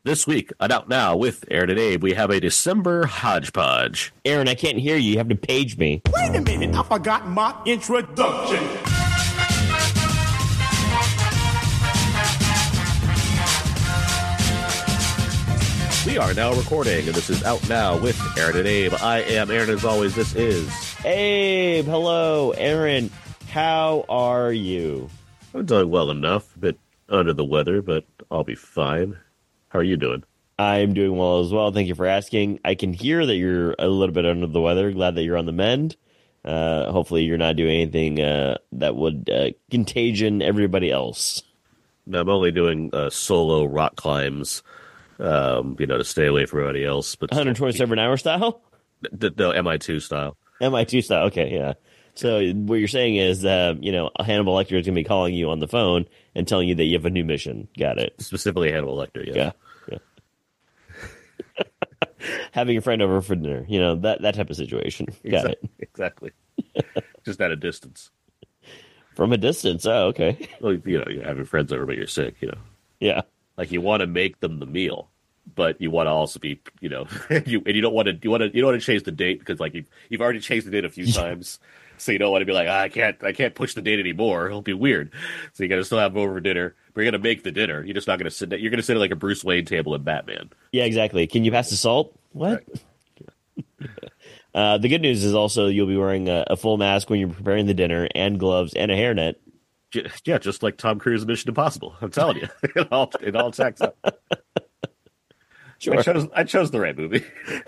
This week on Out Now with Aaron and Abe, we have a December hodgepodge. Aaron, I can't hear you. You have to page me. Wait a minute, I forgot my introduction. We are now recording, and this is Out Now with Aaron and Abe. I am Aaron, as always, this is... Abe, hello. Aaron, how are you? I'm doing well enough, a bit under the weather, but I'll be fine. How are you doing? I'm doing well as well. Thank you for asking. I can hear that you're a little bit under the weather. Glad that you're on the mend. Hopefully you're not doing anything that would contagion everybody else. No, I'm only doing solo rock climbs, to stay away from everybody else. But 127-hour style? The MI2 style. MI2 style, okay, yeah. So what you're saying is, Hannibal Lecter is going to be calling you on the phone and telling you that you have a new mission. Got it. Specifically Hannibal Lecter, yes. Yeah. Having a friend over for dinner, that type of situation. Got it. Exactly. Just at a distance. From a distance, oh, okay. Well, you're having friends over, but you're sick, Yeah. Like you want to make them the meal, but you want to also be, you don't want to change the date because like you've already changed the date a few times. So you don't want to be like, I can't push the date anymore. It'll be weird. So you got to still have them over for dinner. But you're going to make the dinner. You're just not going to sit. You're going to sit at like a Bruce Wayne table in Batman. Yeah, exactly. Can you pass the salt? What? Right. The good news is also you'll be wearing a full mask when you're preparing the dinner, and gloves, and a hairnet. Yeah, just like Tom Cruise in Mission Impossible. I'm telling you, it all checks out. Sure. I chose the right movie.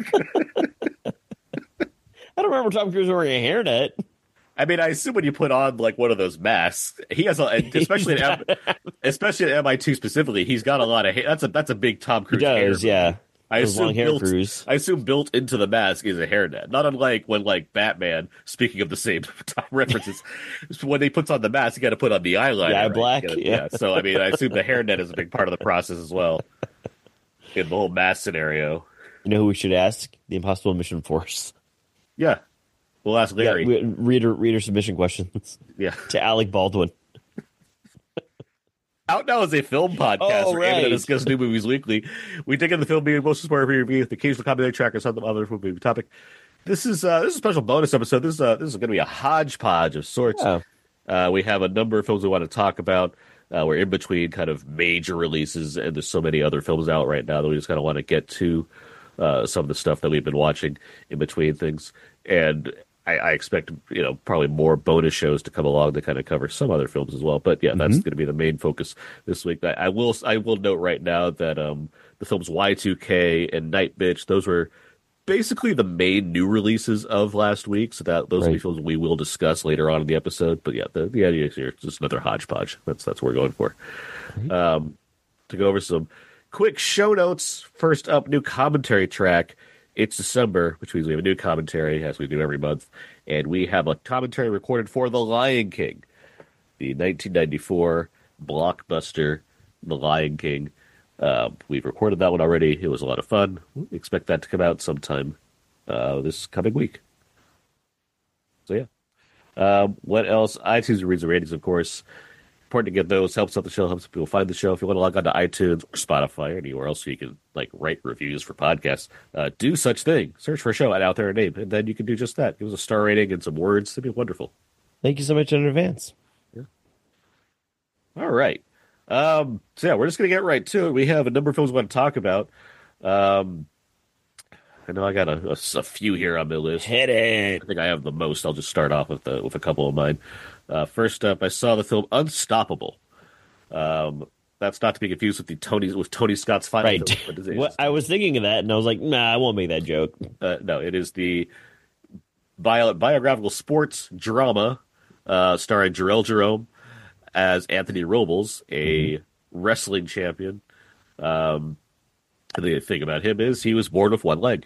I don't remember Tom Cruise wearing a hairnet. I mean, I assume when you put on like one of those masks, he has especially in MI2 specifically, he's got a lot of hair. That's a big Tom Cruise. He does, hair. yeah. I assume built into the mask is a hairnet. Not unlike when like Batman, speaking of the same references, when he puts on the mask, you got to put on the eyeliner. Yeah, right? black. Yeah. So I mean, I assume the hairnet is a big part of the process as well in the whole mask scenario. You know who we should ask? The Impossible Mission Force. Yeah. We'll ask Larry. Yeah, reader submission questions. Yeah. To Alec Baldwin. Out Now is a film podcast where Amy and I discuss new movies weekly. We dig into the film being most inspired review with the occasional commentary track or some other movie topic. This is a special bonus episode. This is going to be a hodgepodge of sorts. Yeah. We have a number of films we want to talk about. We're in between kind of major releases, and there's so many other films out right now that we just kind of want to get to some of the stuff that we've been watching in between things. And I expect, probably more bonus shows to come along to kind of cover some other films as well. But yeah, that's going to be the main focus this week. I will note right now that the films Y2K and Night Bitch, those were basically the main new releases of last week. So those will be films we will discuss later on in the episode. But yeah, the idea is here, it's just another hodgepodge. That's what we're going for. To go over some quick show notes. First up, new commentary track. It's December, which means we have a new commentary, as we do every month. And we have a commentary recorded for The Lion King, the 1994 blockbuster, The Lion King. We've recorded that one already. It was a lot of fun. We expect that to come out sometime this coming week. So, yeah. What else? iTunes reads the ratings, of course. Important to get those. Helps out the show. Helps people find the show. If you want to log on to iTunes or Spotify or anywhere else so you can write reviews for podcasts, do such thing. Search for a show at Out There and Abe, and then you can do just that. Give us a star rating and some words. It'd be wonderful. Thank you so much in advance. Yeah. All right. So yeah, we're just gonna get right to it. We have a number of films we want to talk about. I know I got a few here on my list. Hit it. I think I have the most. I'll just start off with a couple of mine. First up, I saw the film Unstoppable. That's not to be confused with Tony Scott's final film. Well, I was thinking of that, and I was like, nah, I won't make that joke. No, it is the biographical sports drama starring Jarrell Jerome as Anthony Robles, a wrestling champion. The thing about him is he was born with one leg.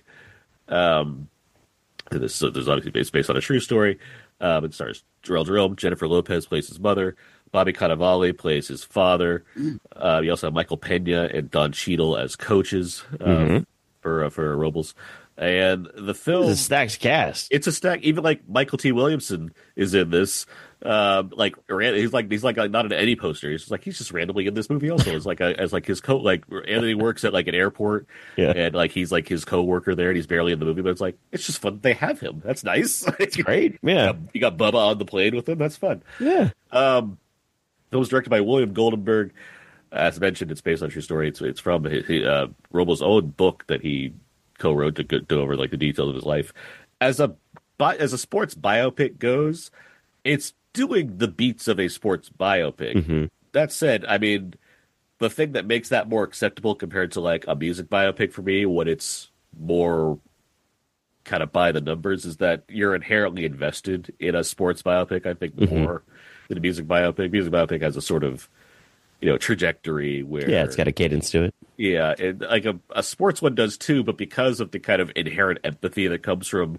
This is obviously based on a true story. It stars Jarrell Jerome. Jennifer Lopez plays his mother. Bobby Cannavale plays his father. You also have Michael Pena and Don Cheadle as coaches for Robles. And the film is a stacked cast. It's a stack. Even like Michael T. Williamson is in this. He's like not an any poster. He's just like he's just randomly in this movie also as like his Anthony works at like an airport Yeah. and like he's like his coworker there and he's barely in the movie, but it's like it's just fun they have him. That's nice. It's great. Yeah. You got Bubba on the plane with him. That's fun. Yeah. It was directed by William Goldenberg. As mentioned, it's based on a true story. It's from Romo's own book that he co-wrote to go over like the details of his life. As a sports biopic goes, it's doing the beats of a sports biopic. Mm-hmm. That said, I mean, the thing that makes that more acceptable compared to like a music biopic for me, when it's more kind of by the numbers, is that you're inherently invested in a sports biopic, I think, more than a music biopic. Music biopic has a sort of, trajectory where... Yeah, it's got a cadence to it. Yeah, and like a sports one does too, but because of the kind of inherent empathy that comes from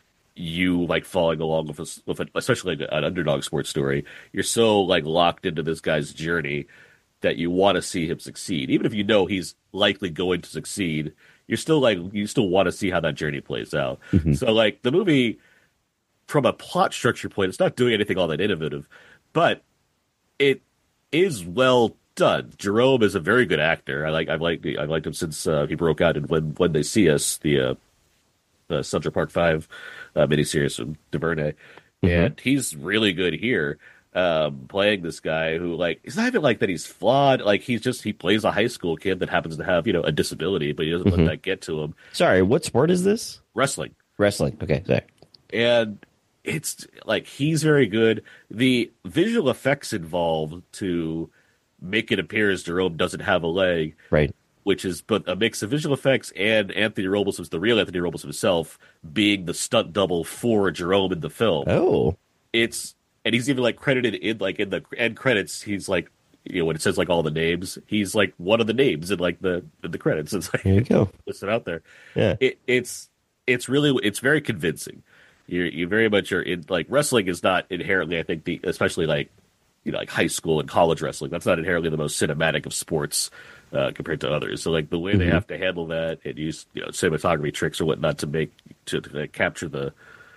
you like following along especially like an underdog sports story, you're so like locked into this guy's journey that you want to see him succeed. Even if you know he's likely going to succeed, you still want to see how that journey plays out. Mm-hmm. So like the movie, from a plot structure point, it's not doing anything all that innovative, but it is well done. Jerome is a very good actor. I've liked him since he broke out in When They See Us, the Central Park 5 miniseries from DuVernay, and he's really good here, playing this guy who like it's not even like that he's flawed. Like he plays a high school kid that happens to have a disability, but he doesn't let that get to him. Sorry, what sport is this? Wrestling. Okay, sorry. And it's like he's very good. The visual effects involved to make it appear as Jerome doesn't have a leg, right? Which is but a mix of visual effects and Anthony Robles, the real Anthony Robles himself, being the stunt double for Jerome in the film. Oh, and he's even like credited in the end credits. He's like, when it says like all the names, he's like one of the names in like the credits. It's like there you go, listed out there. Yeah, it's very convincing. You very much are in like wrestling is not inherently, I think, especially like like high school and college wrestling, that's not inherently the most cinematic of sports compared to others. So like the way they have to handle that and use cinematography tricks or whatnot to capture the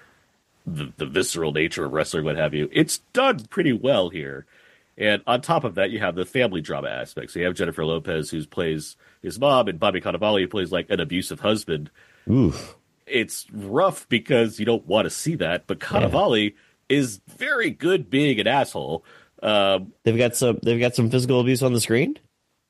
visceral nature of wrestling, what have you, it's done pretty well here. And on top of that, you have the family drama aspect. So you have Jennifer Lopez, who plays his mom, and Bobby Cannavale, who plays like an abusive husband. Oof. It's rough because you don't want to see that, but Cannavale is very good being an asshole. They've got some physical abuse on the screen.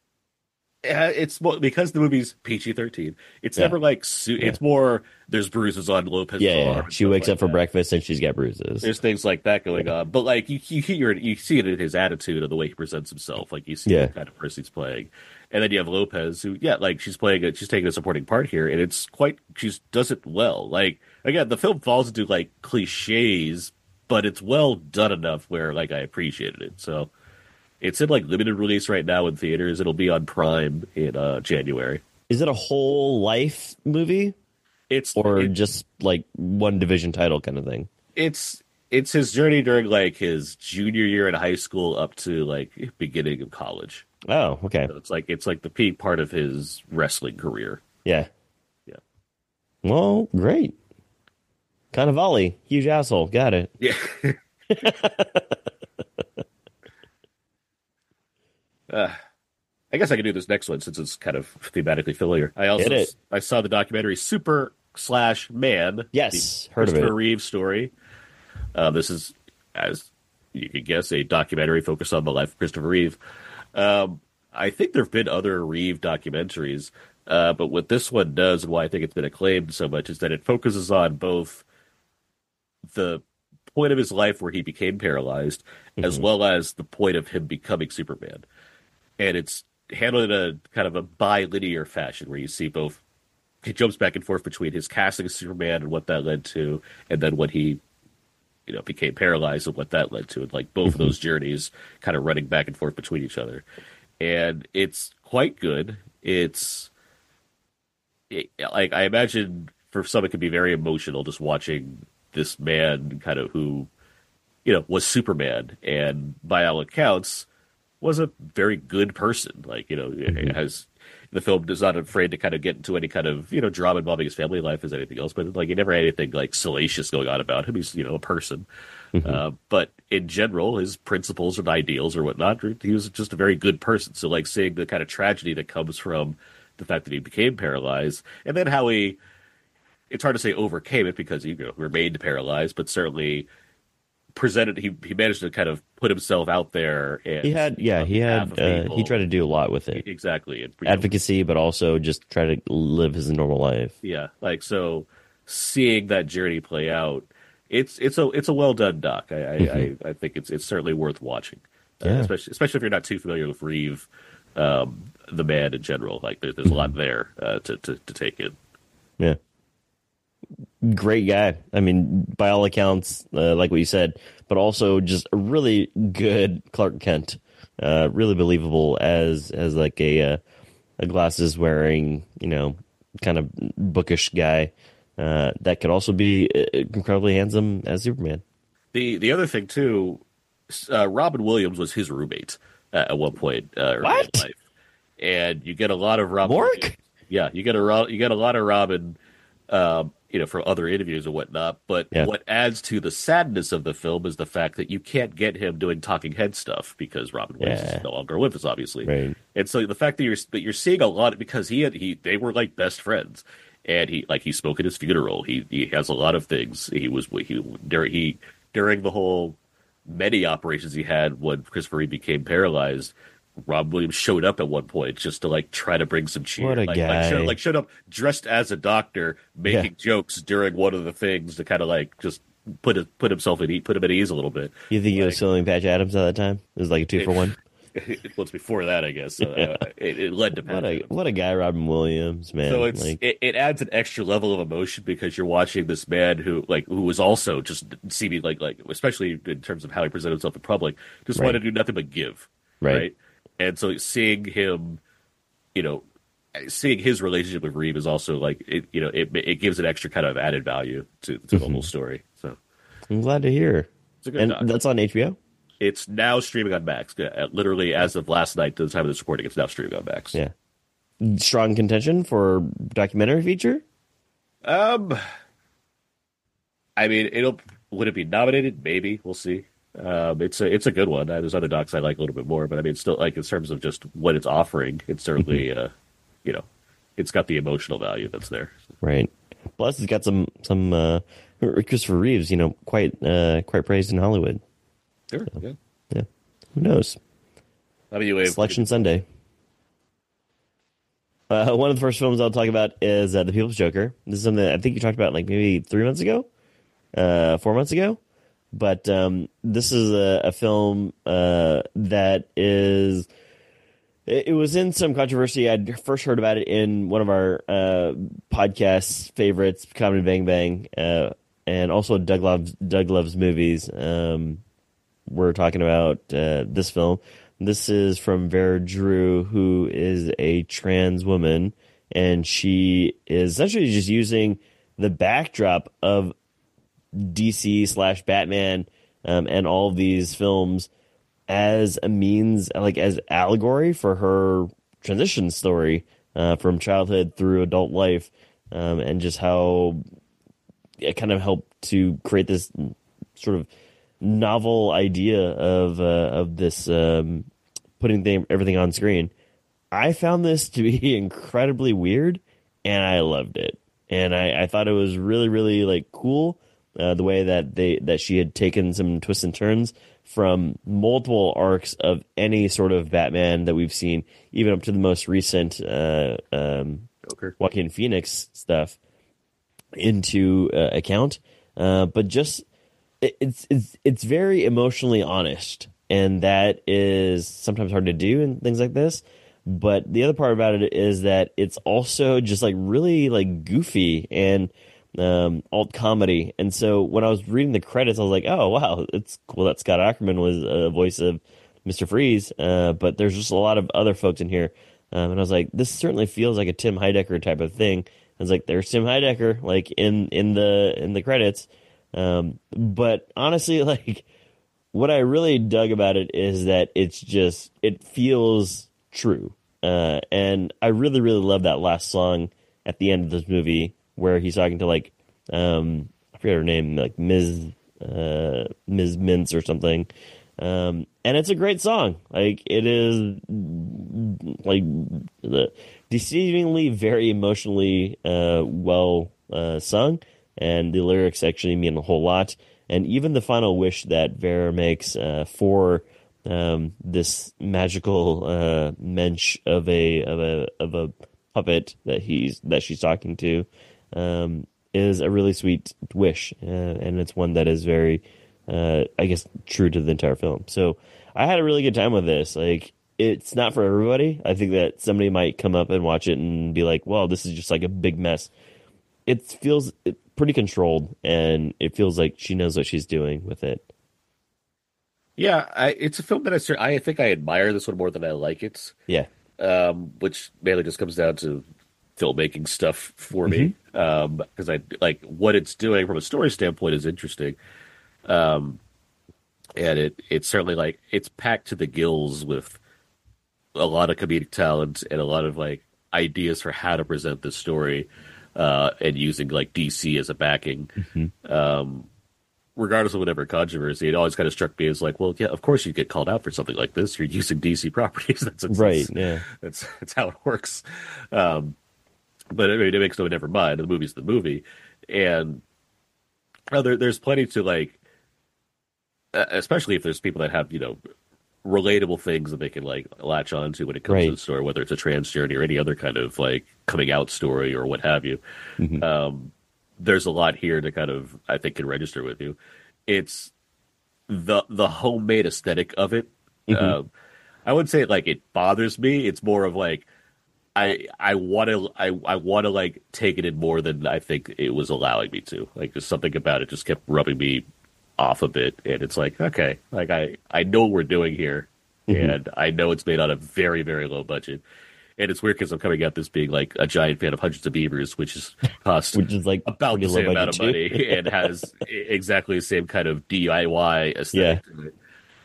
It's because the movie's PG-13. It's never like it's more. There's bruises on Lopez's arm. She wakes up for breakfast and she's got bruises. There's things like that going on, but like you see it in his attitude and the way he presents himself. Like you see the kind of person he's playing, and then you have Lopez, who like she's taking a supporting part here, and she does it well. Like again, the film falls into like cliches, but it's well done enough where like I appreciated it. So. It's in like limited release right now in theaters. It'll be on Prime in January. Is it a whole life movie? It's just like one division title kind of thing. It's his journey during like his junior year in high school up to like beginning of college. Oh, okay. So it's like the peak part of his wrestling career. Yeah. Yeah. Well, great. Cannavale, huge asshole. Got it. Yeah. I guess I can do this next one since it's kind of thematically familiar. I saw the documentary Super/Man. Yes, heard of it. Christopher Reeve story. This is, as you could guess, a documentary focused on the life of Christopher Reeve. I think there have been other Reeve documentaries, but what this one does and why I think it's been acclaimed so much is that it focuses on both the point of his life where he became paralyzed, as well as the point of him becoming Superman. And it's handled in a kind of a bilinear fashion where you see both. He jumps back and forth between his casting of Superman and what that led to, and then when he, became paralyzed and what that led to, and like both of those journeys kind of running back and forth between each other. And it's quite good. Like I imagine for some it could be very emotional just watching this man kind of who, was Superman and by all accounts was a very good person. Like, the film is not afraid to kind of get into any kind of, drama involving his family life as anything else, but like he never had anything like salacious going on about him. He's, a person. But in general, his principles and ideals or whatnot, he was just a very good person. So like seeing the kind of tragedy that comes from the fact that he became paralyzed, and then how it's hard to say overcame it because he remained paralyzed, but certainly he managed to kind of put himself out there. And he tried to do a lot with it. Exactly. And, advocacy, but also just try to live his normal life. Yeah. Like, so seeing that journey play out, it's a well done doc. I think it's certainly worth watching, especially if you're not too familiar with Reeve, the man in general. Like there's a lot there to take in. Yeah, great guy. I mean, by all accounts, like what you said, but also just a really good Clark Kent. Really believable as like a glasses wearing, kind of bookish guy. That could also be incredibly handsome as Superman. The other thing too, Robin Williams was his roommate at one point early in life, and you get a lot of Robin. Mork? Yeah, you get a lot of Robin, from other interviews and whatnot. But what adds to the sadness of the film is the fact that you can't get him doing talking head stuff because Robin Williams is no longer with us, obviously. Right. And so the fact that you're seeing a lot because they were like best friends. And he spoke at his funeral. He has a lot of things. During the whole many operations he had when Christopher Reeve became paralyzed, Rob Williams showed up at one point just to like try to bring some cheer. What a guy! Showed up dressed as a doctor, making jokes during one of the things to kind of like just put him at ease a little bit. You think he was filming Patch Adams at that time? It was like a 2-for-1. Well, it's before that, I guess. It led to what a guy, Robin Williams, man. So it adds an extra level of emotion because you're watching this man who was also just seeming like especially in terms of how he presented himself in public, just wanted to do nothing but give, right? And so seeing him, seeing his relationship with Reeve is also like it gives an extra kind of added value to the whole story. So I'm glad to hear. It's a good doc. That's on HBO. It's now streaming on Max. Literally, as of last night, to the time of this recording, it's now streaming on Max. Yeah. Strong contention for documentary feature? I mean, would it be nominated? Maybe. We'll see. It's a good one. There's other docs I like a little bit more, but I mean, still, like in terms of just what it's offering, it's certainly, it's got the emotional value that's there. Right. Plus, it's got some Christopher Reeves, quite praised in Hollywood. Sure. So, yeah. Who knows? Selection Sunday. One of the first films I'll talk about is The People's Joker. This is something that I think you talked about like maybe 3 months ago, 4 months ago. But this is a film that is. It was in some controversy. I'd first heard about it in one of our podcast favorites, Comedy Bang Bang, and also Doug Loves Movies. We're talking about this film. This is from Vera Drew, who is a trans woman, and she is essentially just using the backdrop of DC/Batman and all of these films as a means, like as allegory for her transition story from childhood through adult life, and just how it kind of helped to create this sort of novel idea of this putting everything on screen. I found this to be incredibly weird, and I loved it. And I thought it was really, really like cool the way that she had taken some twists and turns from multiple arcs of any sort of Batman that we've seen, even up to the most recent Joaquin Phoenix stuff into account. But just it's very emotionally honest, and that is sometimes hard to do in things like this. But the other part about it is that it's also just like really like goofy and alt comedy. And so when I was reading the credits, I was like, oh wow, it's cool that Scott Ackerman was a voice of Mr. Freeze. But there's just a lot of other folks in here, and I was like, this certainly feels like a Tim Heidecker type of thing. I was like, there's Tim Heidecker like in the credits. But honestly, like what I really dug about it is that it feels true. And I really, really love that last song at the end of this movie where he's talking to like, I forget her name, like Ms. Mintz or something. And it's a great song. Like it is like deceivingly very emotionally well sung, and the lyrics actually mean a whole lot. And even the final wish that Vera makes for this magical mensch of a puppet that she's talking to is a really sweet wish, and it's one that is very, I guess, true to the entire film. So I had a really good time with this. Like, it's not for everybody. I think that somebody might come up and watch it and be like, "Well, this is just like a big mess." It feels pretty controlled, and it feels like she knows what she's doing with it. Yeah, it's a film that I think I admire this one more than I like it. Yeah. Which mainly just comes down to filmmaking stuff for me. Because I like what it's doing from a story standpoint is interesting. And it's certainly like it's packed to the gills with a lot of comedic talent and a lot of like ideas for how to present this story, and using like DC as a backing. Regardless of whatever controversy, it always kind of struck me as like, well, yeah, of course you get called out for something like this. You're using DC properties. That's Right. Yeah. That's how it works. But I mean, it makes no never mind. The movie's the movie, and there's plenty to like, especially if there's people that have relatable things that they can like latch onto when it comes to the story, whether it's a trans journey or any other kind of like coming out story or what have you. There's a lot here to kind of, I think, can register with you. It's the homemade aesthetic of it. I wouldn't say like it bothers me. It's more of like I want to like take it in more than I think it was allowing me to. Like just something about it just kept rubbing me off a bit, and it's like, okay, like I know what we're doing here, and I know it's made on a very, very low budget. And it's weird because I'm coming at this being like a giant fan of Hundreds of Beavers, which is like about the same amount of money and has exactly the same kind of DIY aesthetic to it.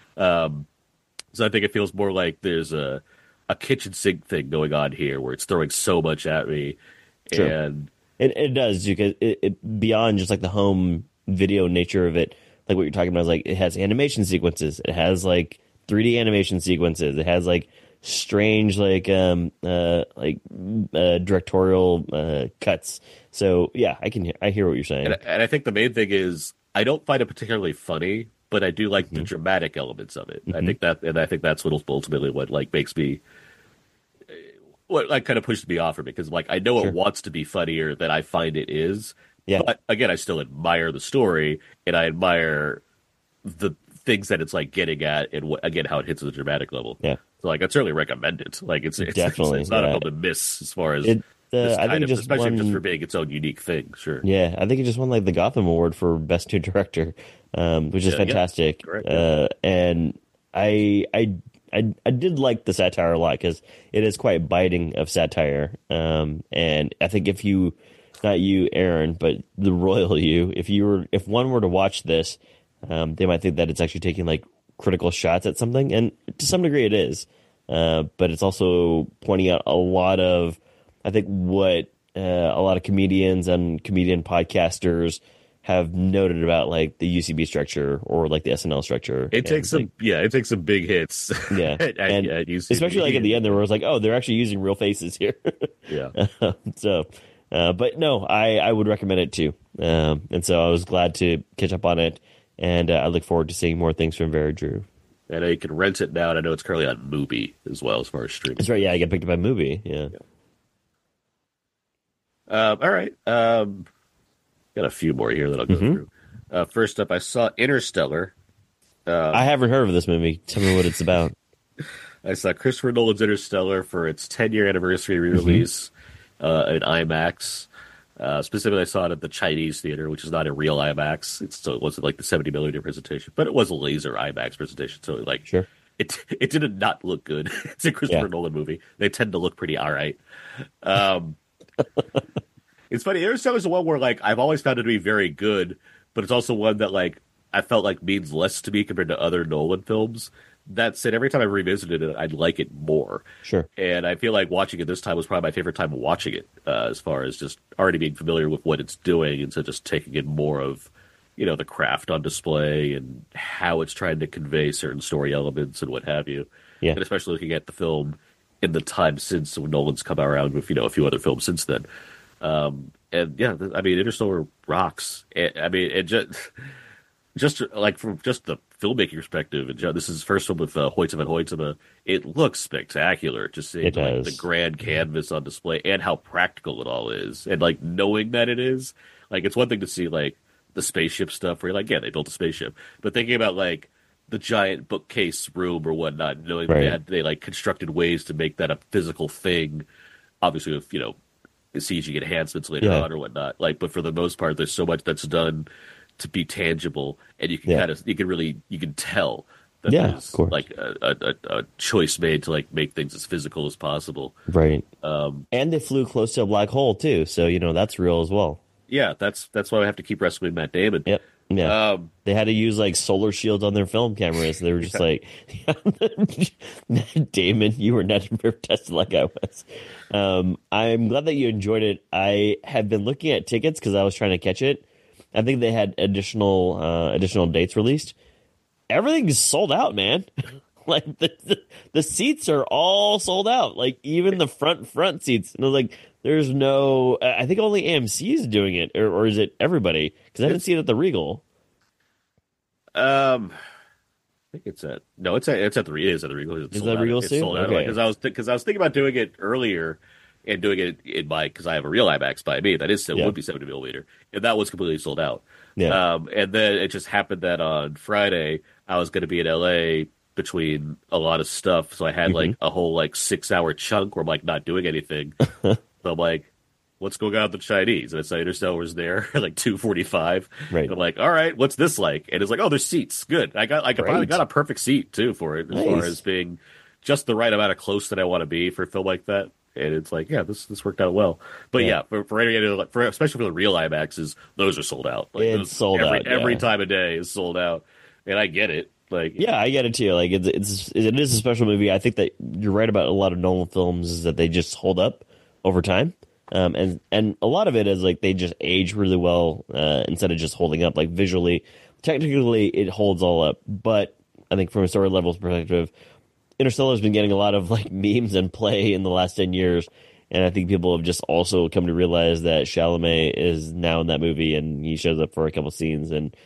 So I think it feels more like there's a kitchen sink thing going on here where it's throwing so much at me. Sure. And it does, because it beyond just like the home video nature of it, like what you're talking about is like it has animation sequences, it has like 3D animation sequences, it has like strange directorial cuts. So yeah, I hear what you're saying, and I think the main thing is I don't find it particularly funny, but I do like the dramatic elements of it. I think that's what ultimately what like makes me, what like kind of pushes me off, because like I know it wants to be funnier than I find it is. Yeah. But again, I still admire the story, and I admire the things that it's like getting at, and again how it hits at the dramatic level. Yeah. So like I'd certainly recommend it. Like it's definitely it's not a film to miss as far as I think especially just for being its own unique thing. Sure. Yeah, I think it just won like the Gotham Award for Best New Director, which is fantastic. Yeah, correct, and I did like the satire a lot because it is quite biting of satire. And I think if you, not you, Aaron, but the royal you, if one were to watch this, they might think that it's actually taking like critical shots at something, and to some degree it is. But it's also pointing out a lot of, I think, what a lot of comedians and comedian podcasters have noted about like the UCB structure or like the SNL structure. It takes some big hits. Yeah, and especially like at the end, there was like, oh, they're actually using real faces here. Yeah. So, but no, I would recommend it too. And so I was glad to catch up on it, and I look forward to seeing more things from Vera Drew. I know you can rent it now, and I know it's currently on Mubi as well as far as streaming. That's right. Yeah, I got picked up by Mubi. Yeah. All right. Got a few more here that I'll go through. First up, I saw Interstellar. I haven't heard of this movie. Tell me what it's about. I saw Christopher Nolan's Interstellar for its 10-year anniversary re-release in IMAX. Specifically, I saw it at the Chinese theater, which is not a real IMAX. So it wasn't like the 70mm presentation, but it was a laser IMAX presentation. So like, sure. It did not look good. It's a Christopher Nolan movie. They tend to look pretty all right. It's funny. Interstellar is the one where like I've always found it to be very good, but it's also one that like I felt like means less to me compared to other Nolan films. that said, every time I revisited it, I'd like it more. Sure. And I feel like watching it this time was probably my favorite time watching it, as far as just already being familiar with what it's doing, and so just taking in more of, the craft on display and how it's trying to convey certain story elements and what have you. Yeah. And especially looking at the film in the time since when Nolan's come around with, a few other films since then. And yeah, I mean, Interstellar rocks. I mean, it just like from just the filmmaking perspective, and this is first one with Hoytsema Hoytsema. It looks spectacular. Just seeing like, the grand canvas on display and how practical it all is, and like knowing that it is. Like, it's one thing to see like the spaceship stuff where you're like, yeah, they built a spaceship, but thinking about like the giant bookcase room or whatnot, knowing that they like constructed ways to make that a physical thing, obviously with CG enhancements later on or whatnot. Like, but for the most part, there's so much that's done to be tangible, and you can you can tell that there's like a choice made to like make things as physical as possible. Right. And they flew close to a black hole too, so that's real as well. Yeah, that's why I have to keep wrestling Matt Damon. Yep. Yeah. They had to use like solar shields on their film cameras. They were just like, Matt Damon, you were never tested like I was. I'm glad that you enjoyed it. I have been looking at tickets because I was trying to catch it. I think they had additional dates released. Everything's sold out, man. Like the seats are all sold out. Like even the front seats. And I was like, there's no. I think only AMC is doing it, or is it everybody? Because I didn't see it at the Regal. I think it's at the Regal. It is at the Regal. Is that Regal too? Sold out. Okay. Because I was thinking about doing it earlier. And doing it in because I have a real IMAX by me that would be 70 millimeter, and that was completely sold out. Yeah. And then it just happened that on Friday I was going to be in LA between a lot of stuff, so I had like a whole like 6-hour chunk where I'm like not doing anything. So I'm like, what's going on with the Chinese? And it's like Interstellar was there at like 2:45. Right. And I'm like, all right, what's this like? And it's like, oh, there's seats. Good. I finally got a perfect seat too for it, as far as being just the right amount of close that I want to be for a film like that. And it's like, yeah, this worked out well. But especially for the real IMAXs, those are sold out. Like, it's sold out. Every time of day is sold out, and I get it. Like, yeah, I get it too. Like, it is a special movie. I think that you're right about a lot of Nolan films is that they just hold up over time, and a lot of it is like they just age really well instead of just holding up. Like visually, technically, it holds all up, but I think from a story level perspective, Interstellar's been getting a lot of like memes and play in the last 10 years, and I think people have just also come to realize that Chalamet is now in that movie, and he shows up for a couple scenes, and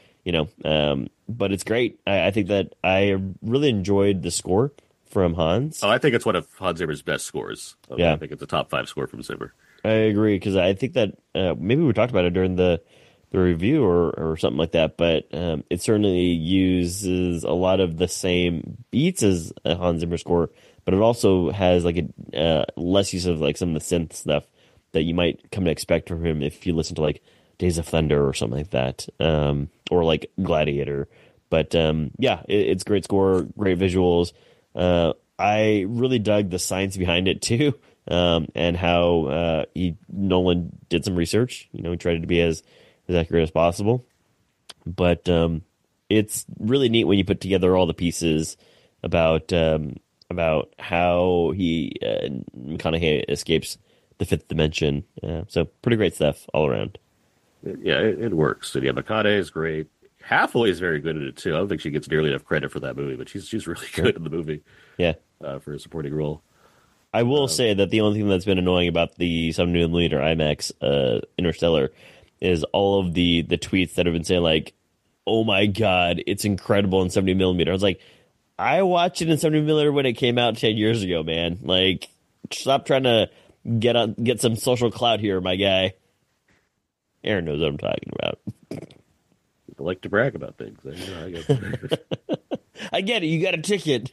but it's great. I think that I really enjoyed the score from Hans. Oh, I think it's one of Hans Zimmer's best scores. I think it's a top 5 score from Zimmer. I agree, because I think that maybe we talked about it during the review or something like that, but it certainly uses a lot of the same beats as a Hans Zimmer score, but it also has like a less use of like some of the synth stuff that you might come to expect from him if you listen to like Days of Thunder or something like that, or like Gladiator. But it's great score, great visuals. I really dug the science behind it too, and how Nolan did some research. He tried to be as accurate as possible. But it's really neat when you put together all the pieces about how he McConaughey escapes the fifth dimension. So pretty great stuff all around. Yeah, it works. And yeah, McConaughey is great. Hathaway is very good at it too. I don't think she gets nearly enough credit for that movie, but she's really good in the movie. Yeah, for a supporting role. I will say that the only thing that's been annoying about the 70mm IMAX Interstellar is all of the tweets that have been saying like, "Oh my god, it's incredible in 70mm." I was like, I watched it in 70mm when it came out 10 years ago, man. Like, stop trying to get some social clout here, my guy. Aaron knows what I'm talking about. People like to brag about things. I get it. You got a ticket.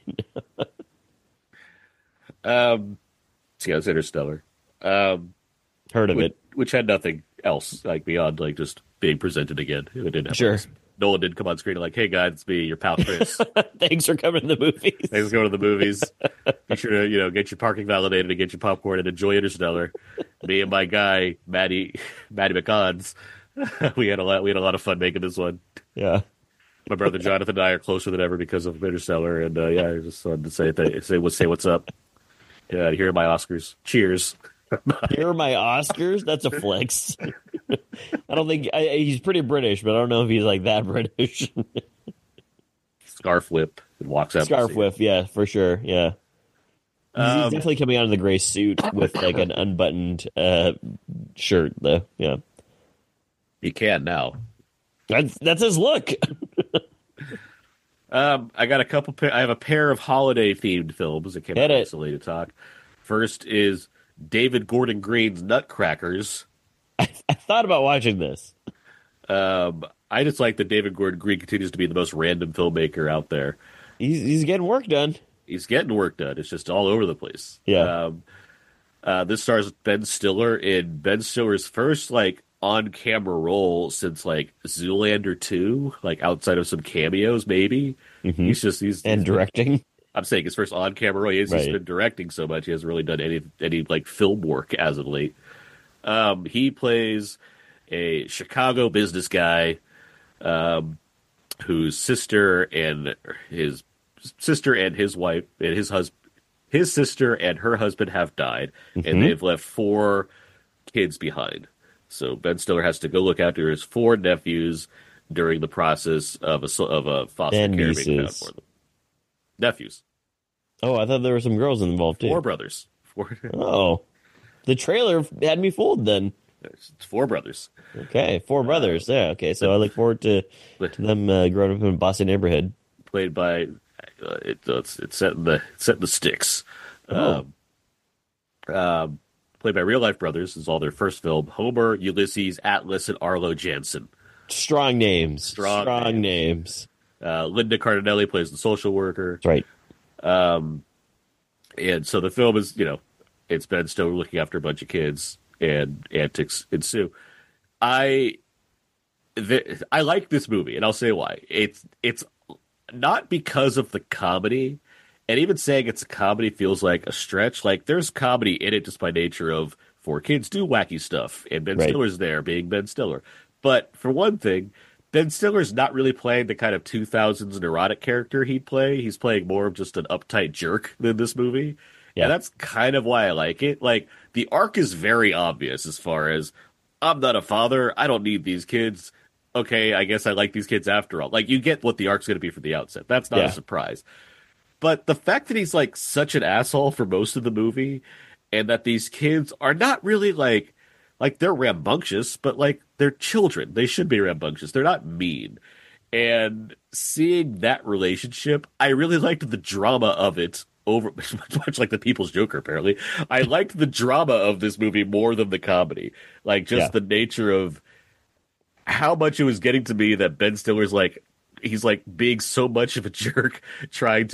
It's Interstellar. Heard of it. Which had nothing else like beyond like just being presented again. It didn't have sure. Nolan didn't come on screen and like, "Hey guys, it's me, your pal Chris. Thanks for coming to the movies. Thanks for going to the movies. Be sure to get your parking validated and get your popcorn and enjoy Interstellar." Me and my guy Maddie McCons, we had a lot of fun making this one. Yeah. My brother Jonathan and I are closer than ever because of Interstellar, and yeah, I just wanted to say what's up. Yeah, here are my Oscars. Cheers. Here are my Oscars. That's a flex. I don't think he's pretty British, but I don't know if he's like that British. Scarf whip and walks out. Scarf whip, yeah, for sure. Yeah, he's definitely coming out in the gray suit with like an unbuttoned shirt, though. Yeah, he can now. That's his look. I got a couple. I have a pair of holiday themed films that came out recently to talk. First is David Gordon Green's Nutcrackers. I thought about watching this. I just like that David Gordon Green continues to be the most random filmmaker out there. He's getting work done. He's getting work done. It's just all over the place. Yeah. This stars Ben Stiller in Ben Stiller's first like on-camera role since like Zoolander 2, like outside of some cameos, maybe. Mm-hmm. He's directing. I'm saying his first on-camera role. He's been directing so much. He hasn't really done any like film work as of late. He plays a Chicago business guy whose sister and his wife and his sister and her husband have died, and they've left 4 kids behind. So Ben Stiller has to go look after his 4 nephews during the process of a foster care being found for them. Nephews. Oh, I thought there were some girls involved too. 4 brothers. 4. Oh, the trailer had me fooled then. It's 4 brothers. Okay, 4 brothers. Yeah. Okay, so I look forward to them growing up in a Boston neighborhood. Played by it's set in the sticks. Oh. Played by real life brothers. This is all their first film. Homer, Ulysses, Atlas, and Arlo Jansen. Strong names. Strong names. Linda Cardinelli plays the social worker. That's right. And so the film is, it's Ben Stiller looking after a bunch of kids, and antics ensue. I like this movie, and I'll say why. It's not because of the comedy, and even saying it's a comedy feels like a stretch. Like, there's comedy in it just by nature of 4 kids do wacky stuff, and Ben Stiller's there being Ben Stiller. But for one thing, Ben Stiller's not really playing the kind of 2000s neurotic character he'd play. He's playing more of just an uptight jerk than this movie. Yeah. And that's kind of why I like it. Like, the arc is very obvious as far as, I'm not a father. I don't need these kids. Okay, I guess I like these kids after all. Like, you get what the arc's going to be from the outset. That's not a surprise. But the fact that he's, like, such an asshole for most of the movie, and that these kids are not really, like they're rambunctious, but, like, they're children. They should be rambunctious. They're not mean. And seeing that relationship, I really liked the drama of it over, much like The People's Joker, apparently. I liked the drama of this movie more than the comedy. Like, just the nature of how much it was getting to me that Ben Stiller's, like, he's, like, being so much of a jerk, trying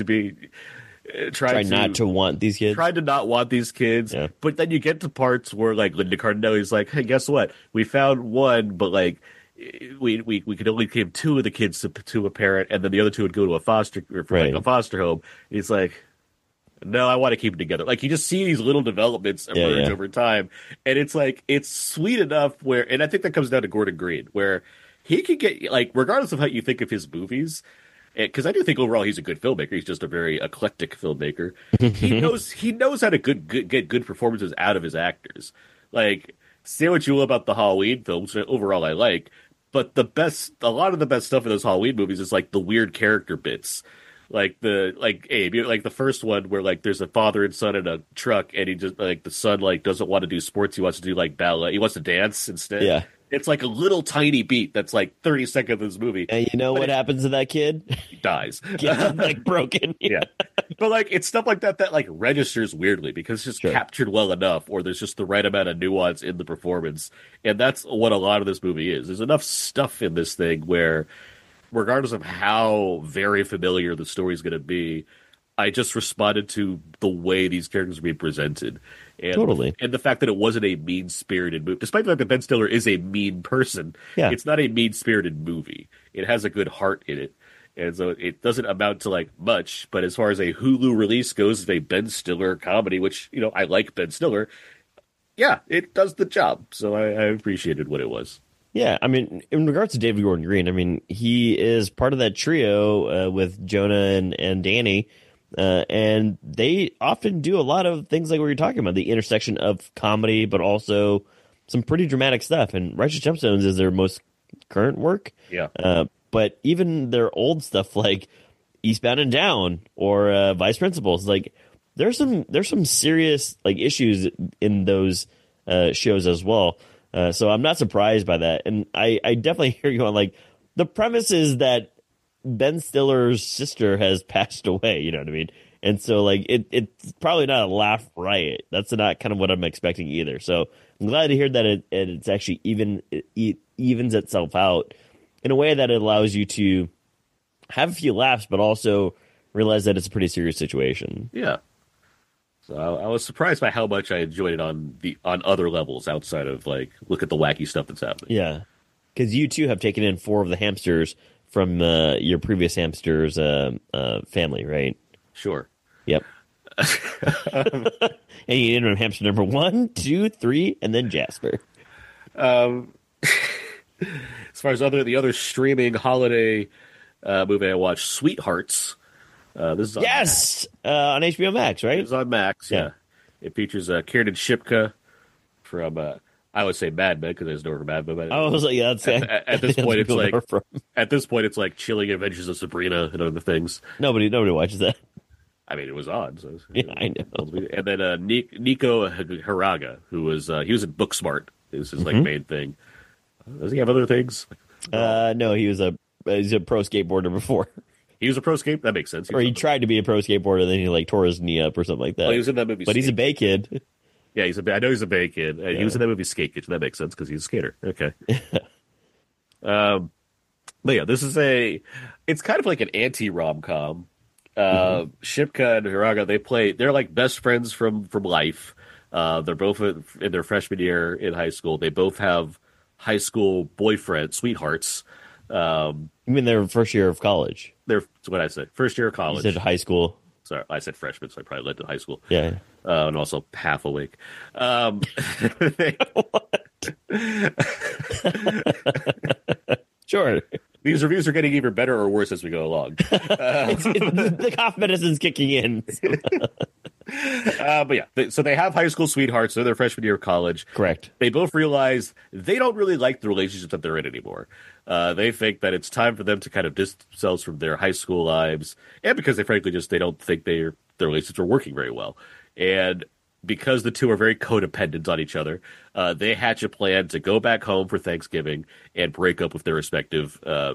not to want these kids. Trying to not want these kids. Yeah. But then you get to parts where, like, Linda Cardinelli's like, hey, guess what? We found one, but, like, we could only give 2 of the kids to a parent, and then the other 2 would go to a foster home. And he's like, no, I want to keep them together. Like, you just see these little developments emerge over time, and it's like, it's sweet enough where, and I think that comes down to Gordon Green, where he can get, like, regardless of how you think of his movies, because I do think overall he's a good filmmaker. He's just a very eclectic filmmaker. He knows how to get good performances out of his actors. Like, say what you will about the Halloween films, overall I like, but a lot of the best stuff in those Halloween movies is like the weird character bits. Like Abe, like the first one where like there's a father and son in a truck, and he just like the son like doesn't want to do sports, he wants to do like ballet, he wants to dance instead. Yeah. It's like a little tiny beat that's like 30 seconds of this movie. And you know what happens to that kid? He dies. Gets like broken. Yeah. But like it's stuff like that like registers weirdly because it's just captured well enough, or there's just the right amount of nuance in the performance. And that's what a lot of this movie is. There's enough stuff in this thing where, regardless of how very familiar the story's going to be, I just responded to the way these characters are being presented. And, totally. And the fact that it wasn't a mean-spirited movie. Despite the fact that Ben Stiller is a mean person, it's not a mean-spirited movie. It has a good heart in it. And so it doesn't amount to, like, much. But as far as a Hulu release goes, a Ben Stiller comedy, which, you know, I like Ben Stiller, yeah, it does the job. So I appreciated what it was. Yeah, I mean, in regards to David Gordon Green, I mean, he is part of that trio with Jonah and Danny, and they often do a lot of things like what you're talking about, the intersection of comedy, but also some pretty dramatic stuff. And Righteous Gemstones is their most current work. Yeah. But even their old stuff like Eastbound and Down or Vice Principals, like there's some serious like issues in those shows as well. So I'm not surprised by that. And I definitely hear you on like the premise is that Ben Stiller's sister has passed away, you know what I mean? And so like it's probably not a laugh riot. That's not kind of what I'm expecting either. So I'm glad to hear that it's actually it evens itself out in a way that it allows you to have a few laughs, but also realize that it's a pretty serious situation. Yeah. So I was surprised by how much I enjoyed it on other levels outside of like look at the wacky stuff that's happening. Yeah, because you too have taken in 4 of the hamsters from your previous hamsters family, right? Sure. Yep. And you ended on hamster number 1, 2, 3, and then Jasper. As far as the other streaming holiday movie I watched, Sweethearts. This is on on HBO Max, right? It's on Max. Yeah. It features Kiernan Shipka from I would say Mad Men because there's no Mad Men. I was like, yeah, that's at this point it's like Chilling Adventures of Sabrina and other things. Nobody watches that. I mean, it was on. So yeah, I know. And then Nico Hiraga, who was he was in Booksmart. This is like main thing. Does he have other things? No, he's a pro skateboarder before. He was a pro skate. That makes sense. He tried to be a pro skateboarder, then he like tore his knee up or something like that. Well, he was in that movie. But he's a Bay Kid. Yeah, I know he's a Bay Kid. And he was in that movie Skate Kid. So that makes sense because he's a skater. Okay. But yeah, it's kind of like an anti-rom-com. Shipka and Hiraga, they're like best friends from life. They're both in their freshman year in high school. They both have high school sweethearts. You mean their first year of college? That's what I said. First year of college. You said high school. Sorry, I said freshman, so I probably led to high school. Yeah. And also half awake. Sure. These reviews are getting either better or worse as we go along. The cough medicine's kicking in. But yeah, so they have high school sweethearts. They're their freshman year of college. Correct. They both realize they don't really like the relationship that they're in anymore. They think that it's time for them to kind of distance themselves from their high school lives, and because they don't think their relationships are working very well. And because the two are very codependent on each other, they hatch a plan to go back home for Thanksgiving and break up with their respective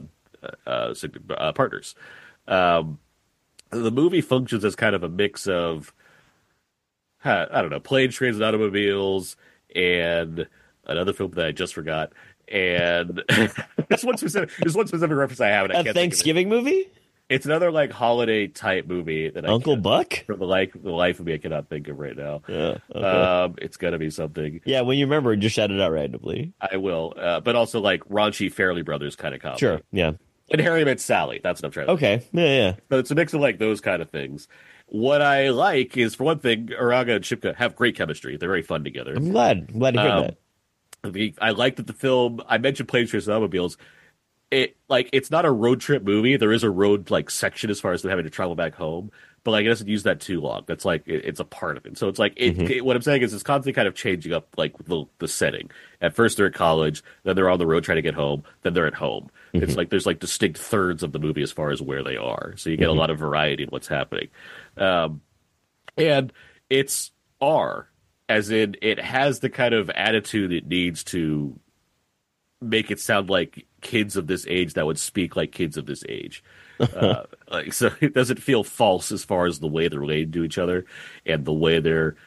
partners. The movie functions as kind of a mix of, I don't know, Planes, Trains, and Automobiles, and another film that I just forgot. And there's one specific reference I have. And I can't Thanksgiving movie? It's another like holiday type movie that Uncle Buck? For the life of me, I cannot think of right now. Yeah, okay. It's gonna be something. Yeah, when you remember, just shout it out randomly. I will, but also like raunchy Fairley Brothers kind of comedy. Sure, yeah. And Harry Met Sally. That's what I'm trying to Okay, yeah. So it's a mix of like those kind of things. What I like is, for one thing, Hiraga and Shipka have great chemistry. They're very fun together. I'm glad to hear that. I like that the film. I mentioned Planes, Trains, and Automobiles. It's not a road trip movie. There is a road like section as far as them having to travel back home, but like it doesn't use that too long. That's like it's a part of it. So it's like what I'm saying is it's constantly kind of changing up like the setting. At first they're at college, then they're on the road trying to get home, then they're at home. It's like there's like distinct thirds of the movie as far as where they are. So you get a lot of variety in what's happening. And it's R, as in it has the kind of attitude it needs to make it sound like kids of this age that would speak like kids of this age. So it doesn't feel false as far as the way they're related to each other and the way they're,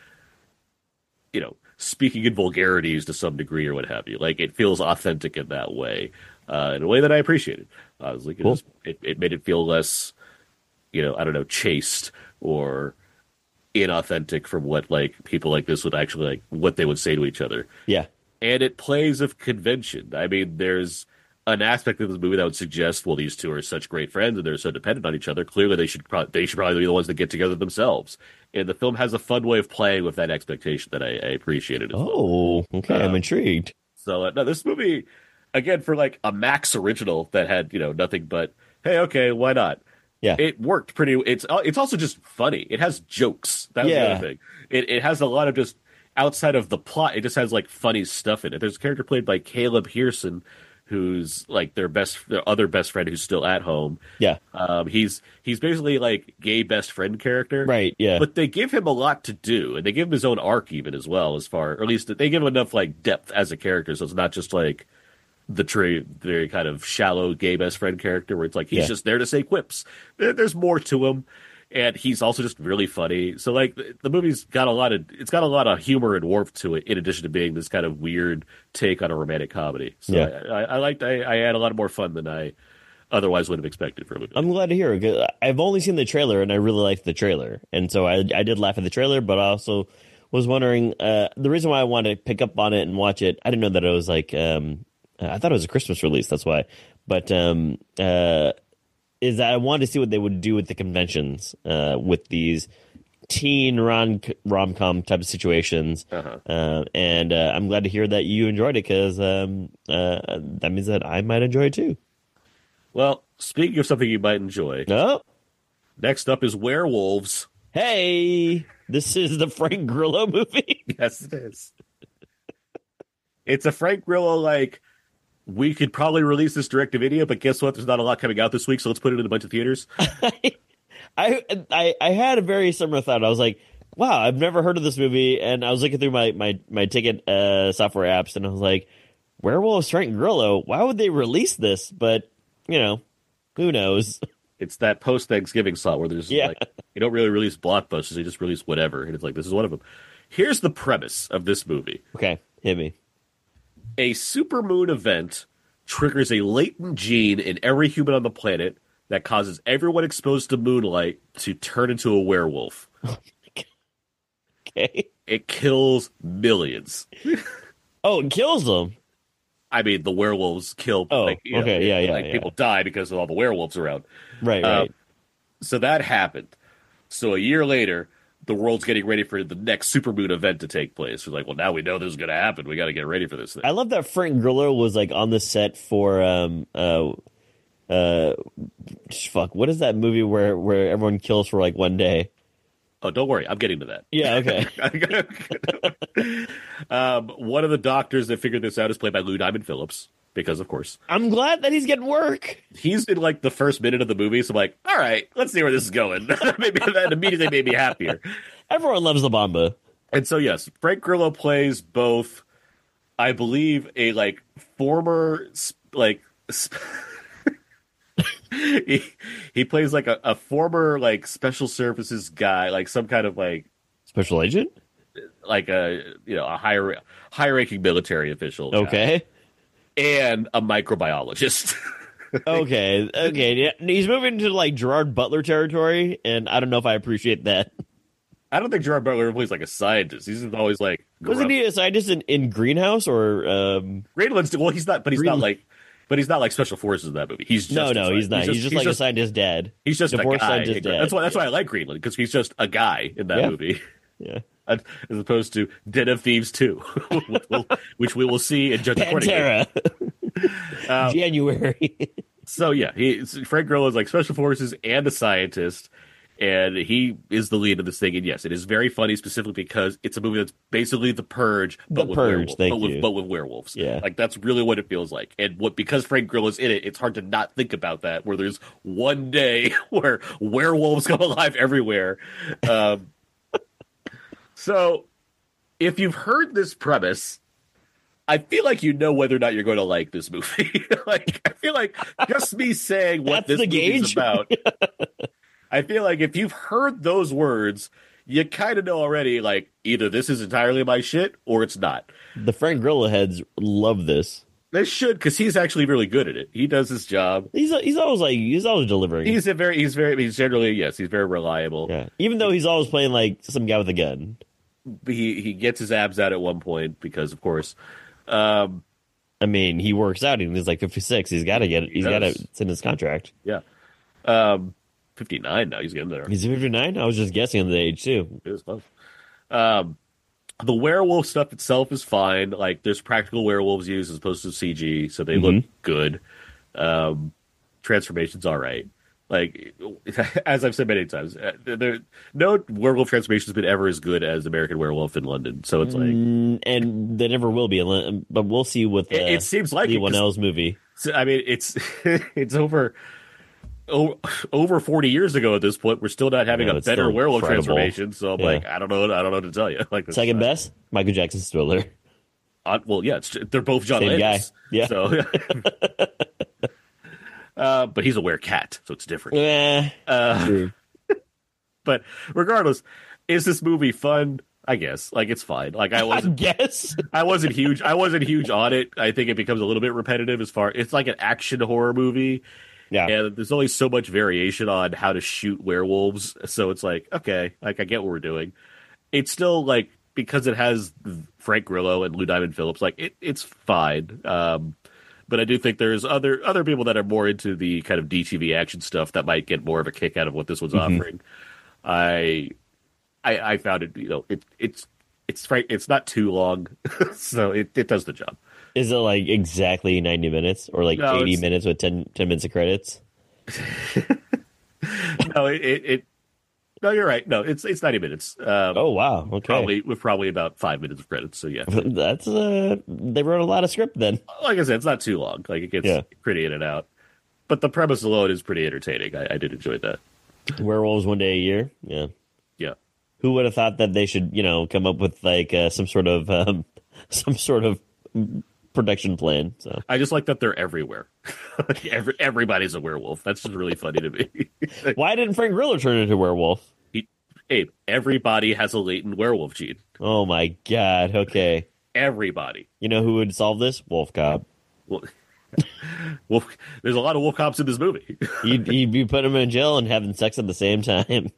speaking in vulgarities to some degree or what have you. Like it feels authentic in that way, in a way that I appreciated. I was like, cool. It made it feel less, I don't know, chaste or inauthentic from what like people like this would actually like what they would say to each other. Yeah. And it plays of convention. I mean, there's an aspect of this movie that would suggest, well, these two are such great friends and they're so dependent on each other. Clearly, they should probably be the ones that get together themselves. And the film has a fun way of playing with that expectation that I appreciated as well. Oh, okay. I'm intrigued. So, no, this movie, again, for like a Max original that had, nothing but, hey, okay, why not? Yeah. It worked pretty. It's also just funny. It has jokes. That was the Yeah. other thing. It has a lot of just outside of the plot. It just has like funny stuff in it. There's a character played by Caleb Hearson, who's like their other best friend who's still at home. Yeah. He's basically like gay best friend character. Right. Yeah. But they give him a lot to do, and they give him his own arc even as well, or at least they give him enough like depth as a character, so it's not just like the very kind of shallow gay best friend character where it's like he's just there to say quips. There's more to him, and he's also just really funny. So like the movie's got a lot of humor and warmth to it, in addition to being this kind of weird take on a romantic comedy. So I had a lot more fun than I otherwise would have expected for a movie. I'm glad to hear it. I've only seen the trailer, and I really liked the trailer, and so I did laugh at the trailer, but I also was wondering the reason why I wanted to pick up on it and watch it. I didn't know that it was like I thought it was a Christmas release. That's why. But is that I wanted to see what they would do with the conventions with these teen rom-com type of situations. And I'm glad to hear that you enjoyed it, because that means that I might enjoy it too. Well, speaking of something you might enjoy, next up is Werewolves. Hey, this is the Frank Grillo movie. Yes, it is. It's a Frank Grillo, like, we could probably release this direct to video, but guess what? There's not a lot coming out this week, so let's put it in a bunch of theaters. I had a very similar thought. I was like, wow, I've never heard of this movie, and I was looking through my ticket software apps, and I was like, Werewolves, Frank Grillo, why would they release this? But, who knows? It's that post-Thanksgiving slot where there's like, you don't really release blockbusters, you just release whatever, and it's like, this is one of them. Here's the premise of this movie. Okay, hit me. A supermoon event triggers a latent gene in every human on the planet that causes everyone exposed to moonlight to turn into a werewolf. Oh my God. Okay. It kills millions. Oh, it kills them? I mean, the werewolves kill. People die because of all the werewolves around. Right. So that happened. So a year later, the world's getting ready for the next supermoon event to take place. We're like, well, now we know this is going to happen. We got to get ready for this thing. I love that Frank Grillo was like on the set for what is that movie where everyone kills for like one day? Oh, don't worry, I'm getting to that. Yeah, okay. One of the doctors that figured this out is played by Lou Diamond Phillips, because of course. I'm glad that he's getting work. He's in like the first minute of the movie, so I'm like, all right, let's see where this is going. Maybe that immediately made me happier. Everyone loves the Bamba. And so yes, Frank Grillo plays both, I believe, a like former like he plays like a former like special services guy, like some kind of like special agent, like a high ranking military official. Okay. And a microbiologist. Okay. Yeah. He's moving into like Gerard Butler territory, and I don't know if I appreciate that. I don't think Gerard Butler plays like a scientist. He's always like wasn't he a scientist in Greenhouse or Greenland's? Well, he's not, but he's not like. But he's not like special forces in that movie. He's just he's not. He's just like a scientist dad. He's just divorced a guy. Scientist dad. That's why I like Greenland, because he's just a guy in that movie. Yeah. As opposed to Den of Thieves 2, which we will see in Judge Pantera. January. So yeah, Frank Grillo is like special forces and a scientist, and he is the lead of this thing. And yes, it is very funny, specifically because it's a movie that's basically The Purge, but with werewolves. Yeah, like that's really what it feels like. And because Frank Grillo's in it, it's hard to not think about that. Where there's one day where werewolves come alive everywhere. So, if you've heard this premise, I feel like you know whether or not you're going to like this movie. Like, I feel like just me saying what this movie's about. I feel like if you've heard those words, you kind of know already, like, either this is entirely my shit or it's not. The Frank Grillo heads love this. They should, because he's actually really good at it. He does his job. He's always delivering. He's generally, yes, he's very reliable. Yeah. Even though he's always playing like some guy with a gun. He gets his abs out at one point because, of course. I mean, he works out. He's like 56. He's got to get it. He's got to. It's in his contract. Yeah. 59 now. He's getting there. He's 59. I was just guessing on the age too. It was close. The werewolf stuff itself is fine. Like, there's practical werewolves used as opposed to CG, so they look good. Transformation's all right. Like, as I've said many times, no werewolf transformation has been ever as good as American Werewolf in London. So it's like, and they never will be. But we'll see with it seems like Lee Whannell's movie. I mean, it's over 40 years ago at this point. We're still not having a better werewolf transformation. So I'm like, I don't know what to tell you. Like, second best, Michael Jackson's Thriller. Well, yeah, they're both John Same Landis. guy. Yeah. So, but he's a werecat, so it's different. True. But regardless, is this movie fun? I guess. Like, it's fine. Like, I wasn't huge on it. I think it becomes a little bit repetitive it's like an action horror movie. Yeah. And there's only so much variation on how to shoot werewolves. So it's like, okay, like, I get what we're doing. It's still like, because it has Frank Grillo and Lou Diamond Phillips, like, it's fine. But I do think there's other people that are more into the kind of DTV action stuff that might get more of a kick out of what this one's offering. I found it, it's not too long, so it does the job. Is it like exactly 90 minutes or like 80 minutes with 10 minutes of credits? No, no, you're right. No, it's 90 minutes. Oh wow, okay. Probably about 5 minutes of credits. So yeah, that's they wrote a lot of script then. Like I said, it's not too long. Like, it gets pretty in and out, but the premise alone is pretty entertaining. I did enjoy that. Werewolves one day a year. Yeah. Who would have thought that they should, come up with like some sort of production plan? So I just like that they're everywhere. Everybody's a werewolf. That's just really funny to me. Why didn't Frank Grillo turn into a werewolf? Abe, everybody has a latent werewolf gene. Oh my god. Okay. Everybody. You know who would solve this? Wolf Cop. Well, there's a lot of wolf cops in this movie. You'd be putting them in jail and having sex at the same time.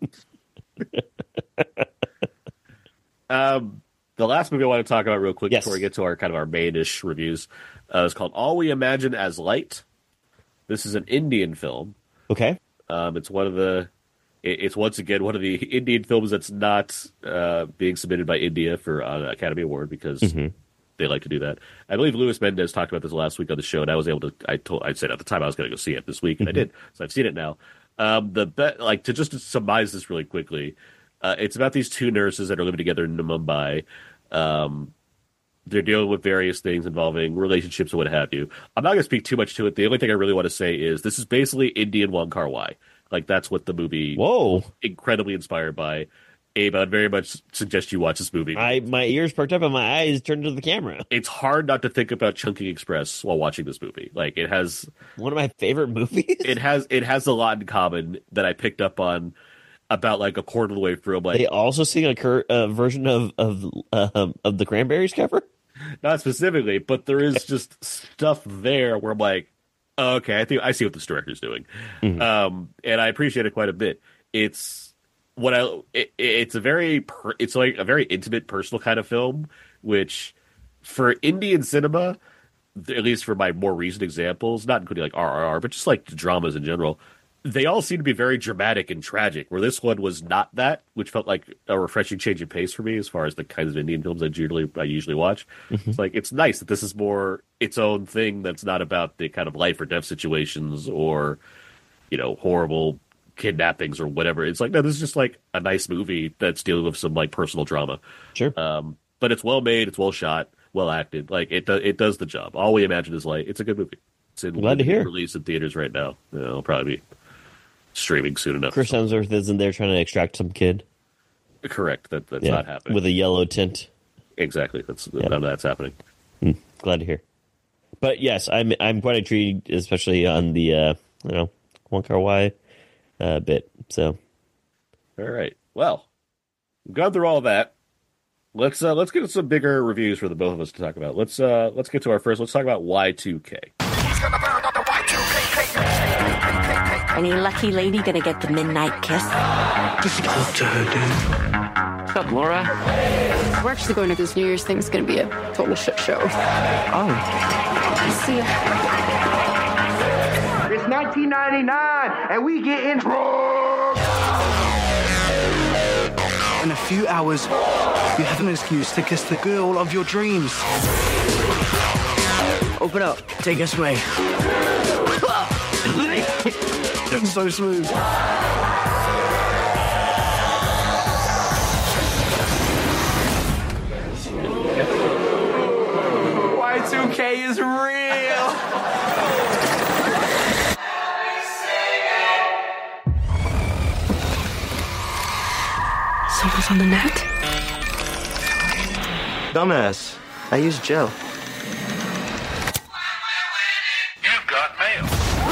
The last movie I want to talk about real quick before we get to our kind of our main-ish reviews is called All We Imagine as Light. This is an Indian film. Okay. It's once again one of the Indian films that's not being submitted by India for an Academy Award because they like to do that. I believe Luis Mendez talked about this last week on the show, and I was able to. I said at the time I was going to go see it this week, and I did. So I've seen it now. To surmise this really quickly, it's about these two nurses that are living together in Mumbai. They're dealing with various things involving relationships and what have you. I'm not going to speak too much to it. The only thing I really want to say is this is basically Indian Wong Kar-wai. Like, that's what the movie incredibly inspired by. Abe, I'd very much suggest you watch this movie. My ears perked up and my eyes turned to the camera. It's hard not to think about Chungking Express while watching this movie. Like, it has one of my favorite movies. It has a lot in common that I picked up on about like a quarter of the way through. Like, they also sing a version of the Cranberries cover. Not specifically, but there is just stuff there where I'm like, oh, okay, I think I see what this director's doing, and I appreciate it quite a bit. It's a very intimate, personal kind of film, which for Indian cinema, at least for my more recent examples, not including like RRR, but just like dramas in general, they all seem to be very dramatic and tragic, where this one was not that, which felt like a refreshing change of pace for me as far as the kinds of Indian films I usually watch. It's like, it's nice that this is more its own thing that's not about the kind of life or death situations or, horrible kidnappings or whatever. It's like, no, this is just like a nice movie that's dealing with some like personal drama. Sure. But it's well made, it's well shot, well acted. Like, it does the job. All We Imagine is Light. It's a good movie. It's glad to hear. Released in theaters right now. It'll probably be streaming soon enough. Chris Hemsworth isn't there trying to extract some kid. Correct. That's not happening. With a yellow tint. Exactly. None of that's happening. Glad to hear. But yes, I'm quite intrigued, especially on the Wong Kar-wai bit. So, all right. Well, we've gone through all that. Let's get to some bigger reviews for the both of us to talk about. Let's get to our first. Let's talk about Y2K. Any lucky lady gonna get the midnight kiss? Just talk to her, dude. What's up, Laura? We're actually going to this New Year's thing. It's going to be a total shit show. Oh. See ya. It's 1999, and we getting drunk. In a few hours, you have an excuse to kiss the girl of your dreams. Open up. Take us away. It's so smooth. Y2K is real. Someone's on the net. Dumbass. I use gel. You've got mail.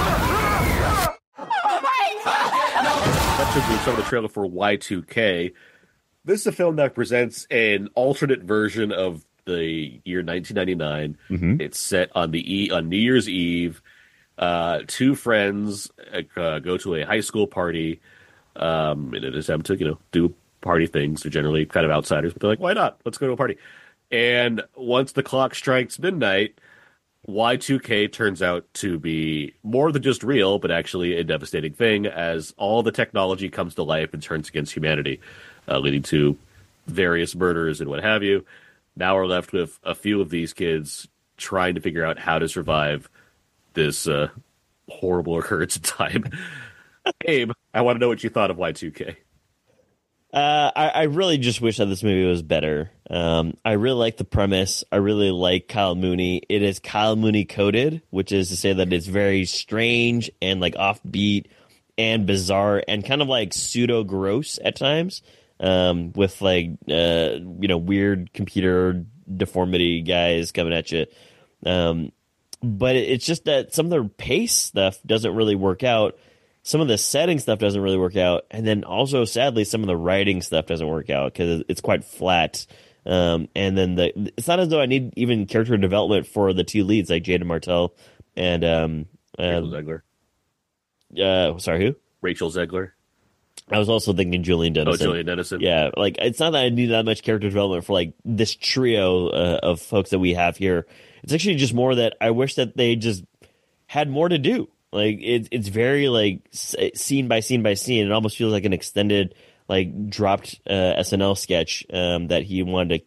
That took me some of the trailer for Y2K. This is a film that presents an alternate version of the year 1999. Mm-hmm. It's set on on New Year's Eve. Two friends go to a high school party in an attempt to, do party things. They're generally kind of outsiders, but they're like, why not? Let's go to a party. And once the clock strikes midnight, Y2K turns out to be more than just real, but actually a devastating thing as all the technology comes to life and turns against humanity, leading to various murders and what have you. Now we're left with a few of these kids trying to figure out how to survive this horrible occurrence in time. Abe, I want to know what you thought of Y2K. I really just wish that this movie was better. I really like the premise. I really like Kyle Mooney. It is Kyle Mooney coded, which is to say that it's very strange and like offbeat and bizarre and kind of like pseudo gross at times, with like weird computer deformity guys coming at you. But it's just that some of the pace stuff doesn't really work out. Some of the setting stuff doesn't really work out. And then also, sadly, some of the writing stuff doesn't work out because it's quite flat. And then it's not as though I need even character development for the two leads, like Jaden Martell and Rachel Zegler. Sorry, who? Rachel Zegler. I was also thinking Julian Dennison. Oh, Julian Dennison. Yeah, like it's not that I need that much character development for like this trio of folks that we have here. It's actually just more that I wish that they just had more to do. Like it's very like scene by scene by scene. It almost feels like an extended, like dropped SNL sketch that he wanted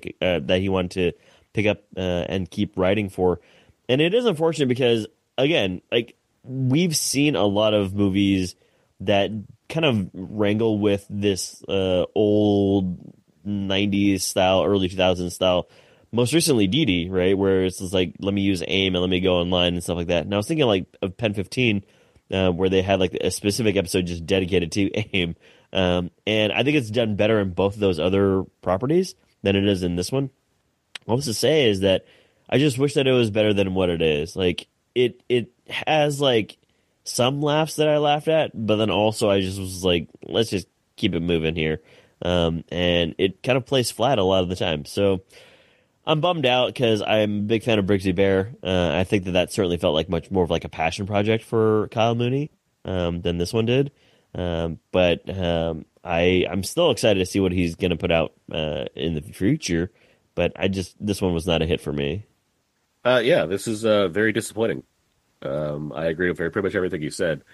to pick up and keep writing for. And it is unfortunate because again, like we've seen a lot of movies that kind of wrangle with this old 90s style, early 2000s style. Most recently, Didi, right, where it's just like, let me use AIM and let me go online and stuff like that. And I was thinking like of Pen 15, where they had like a specific episode just dedicated to AIM. And I think it's done better in both of those other properties than it is in this one. All this to say is that I just wish that it was better than what it is. Like it has like some laughs that I laughed at, but then also I just was like, let's just keep it moving here. And it kind of plays flat a lot of the time. So I'm bummed out because I'm a big fan of Brigsy Bear. I think that certainly felt like much more of like a passion project for Kyle Mooney than this one did. But I'm still excited to see what he's going to put out in the future. But this one was not a hit for me. Yeah, this is very disappointing. I agree with pretty much everything you said.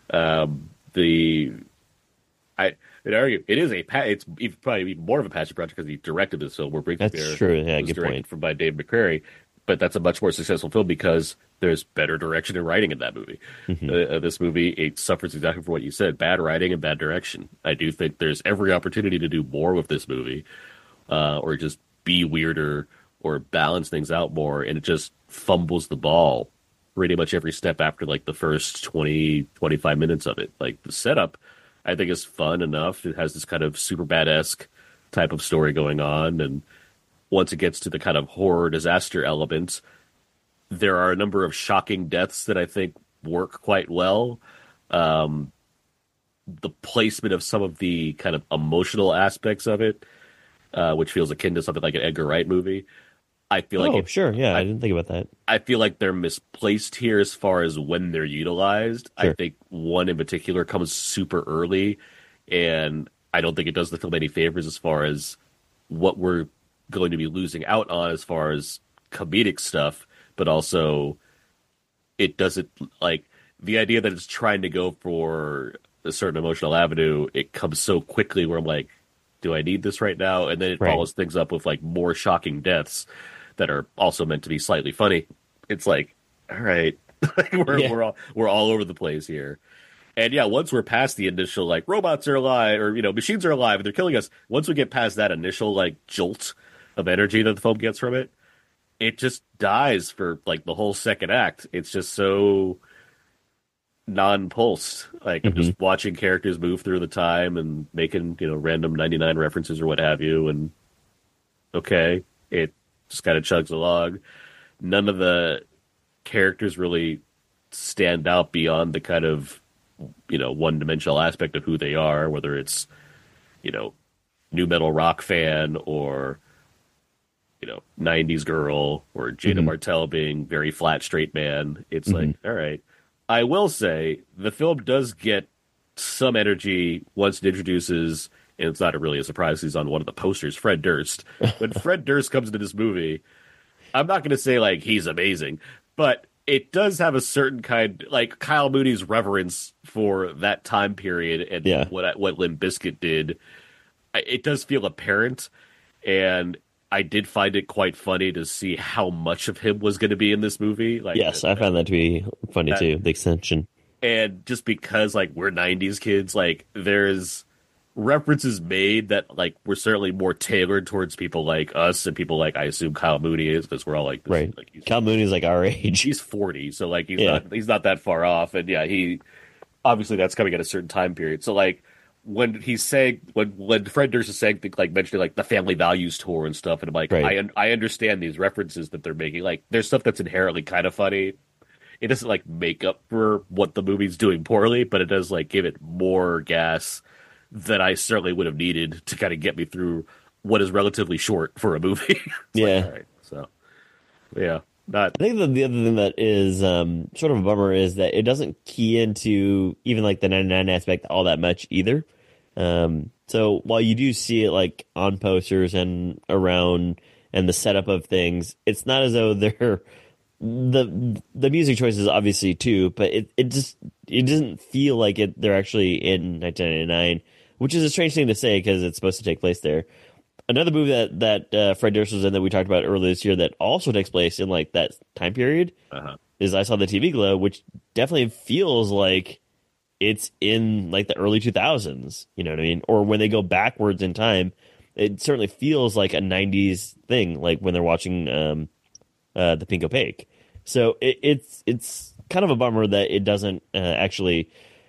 I'd argue it is it's probably even more of a passion project because he directed this film. Where That's Bear true. Yeah, was good directed point. by Dave McCrary, but that's a much more successful film because there's better direction and writing in that movie. Mm-hmm. This movie, it suffers exactly for what you said: bad writing and bad direction. I do think there's every opportunity to do more with this movie, or just be weirder or balance things out more, and it just fumbles the ball pretty much every step after like the first 20, 25 minutes of it. Like the setup, I think is fun enough. It has this kind of Superbad-esque type of story going on. And once it gets to the kind of horror disaster elements, there are a number of shocking deaths that I think work quite well. The placement of some of the kind of emotional aspects of it, which feels akin to something like an Edgar Wright movie. I feel like sure. Yeah, I didn't think about that. I feel like they're misplaced here as far as when they're utilized. Sure. I think one in particular comes super early, and I don't think it does the film any favors as far as what we're going to be losing out on as far as comedic stuff, but also it doesn't, like, the idea that it's trying to go for a certain emotional avenue, it comes so quickly where I'm like, do I need this right now? And then it Right. follows things up with like more shocking deaths that are also meant to be slightly funny. It's like, all right, like we're all over the place here. And yeah, once we're past the initial like robots are alive or machines are alive and they're killing us, once we get past that initial like jolt of energy that the film gets from it, it just dies for like the whole second act. It's just so non-pulsed. Like I'm just watching characters move through the time and making random 99 references or what have you, and okay, it just kind of chugs along. None of the characters really stand out beyond the kind of one-dimensional aspect of who they are, whether it's new metal rock fan or 90s girl or Jada Martell being very flat straight man. It's like, all right. I will say the film does get some energy once it introduces, and it's not really a surprise, he's on one of the posters, Fred Durst. When Fred Durst comes into this movie, I'm not going to say like he's amazing, but it does have a certain kind, like Kyle Mooney's reverence for that time period and what Limp Bizkit did. It does feel apparent, and I did find it quite funny to see how much of him was going to be in this movie. Like, yes, I found that to be funny too, the extension. And just because like we're 90s kids, like there's references made that like we're certainly more tailored towards people like us and people like I assume Kyle Mooney is, because we're all like this, right. Like, Kyle Mooney's like our age. He's 40, so like he's not that far off, and yeah, he obviously that's coming at a certain time period. So like when he's saying when Fred Durst is saying like mentioning like the family values tour and stuff, and I'm like I understand these references that they're making. Like there's stuff that's inherently kind of funny. It doesn't like make up for what the movie's doing poorly, but it does like give it more gas than I certainly would have needed to kind of get me through what is relatively short for a movie. Yeah. Like, all right, so yeah. I think the other thing that is sort of a bummer is that it doesn't key into even like the 99 aspect all that much either. So while you do see it like on posters and around and the setup of things, it's not as though they're the music choices obviously too, but it doesn't feel like they're actually in 1999, which is a strange thing to say because it's supposed to take place there. Another movie that Fred Durst was in that we talked about earlier this year that also takes place in like that time period is I Saw the TV Glow, which definitely feels like it's in like the early 2000s, you know what I mean? Or when they go backwards in time, it certainly feels like a 90s thing, like when they're watching the Pink Opaque. So it's kind of a bummer that it doesn't actually,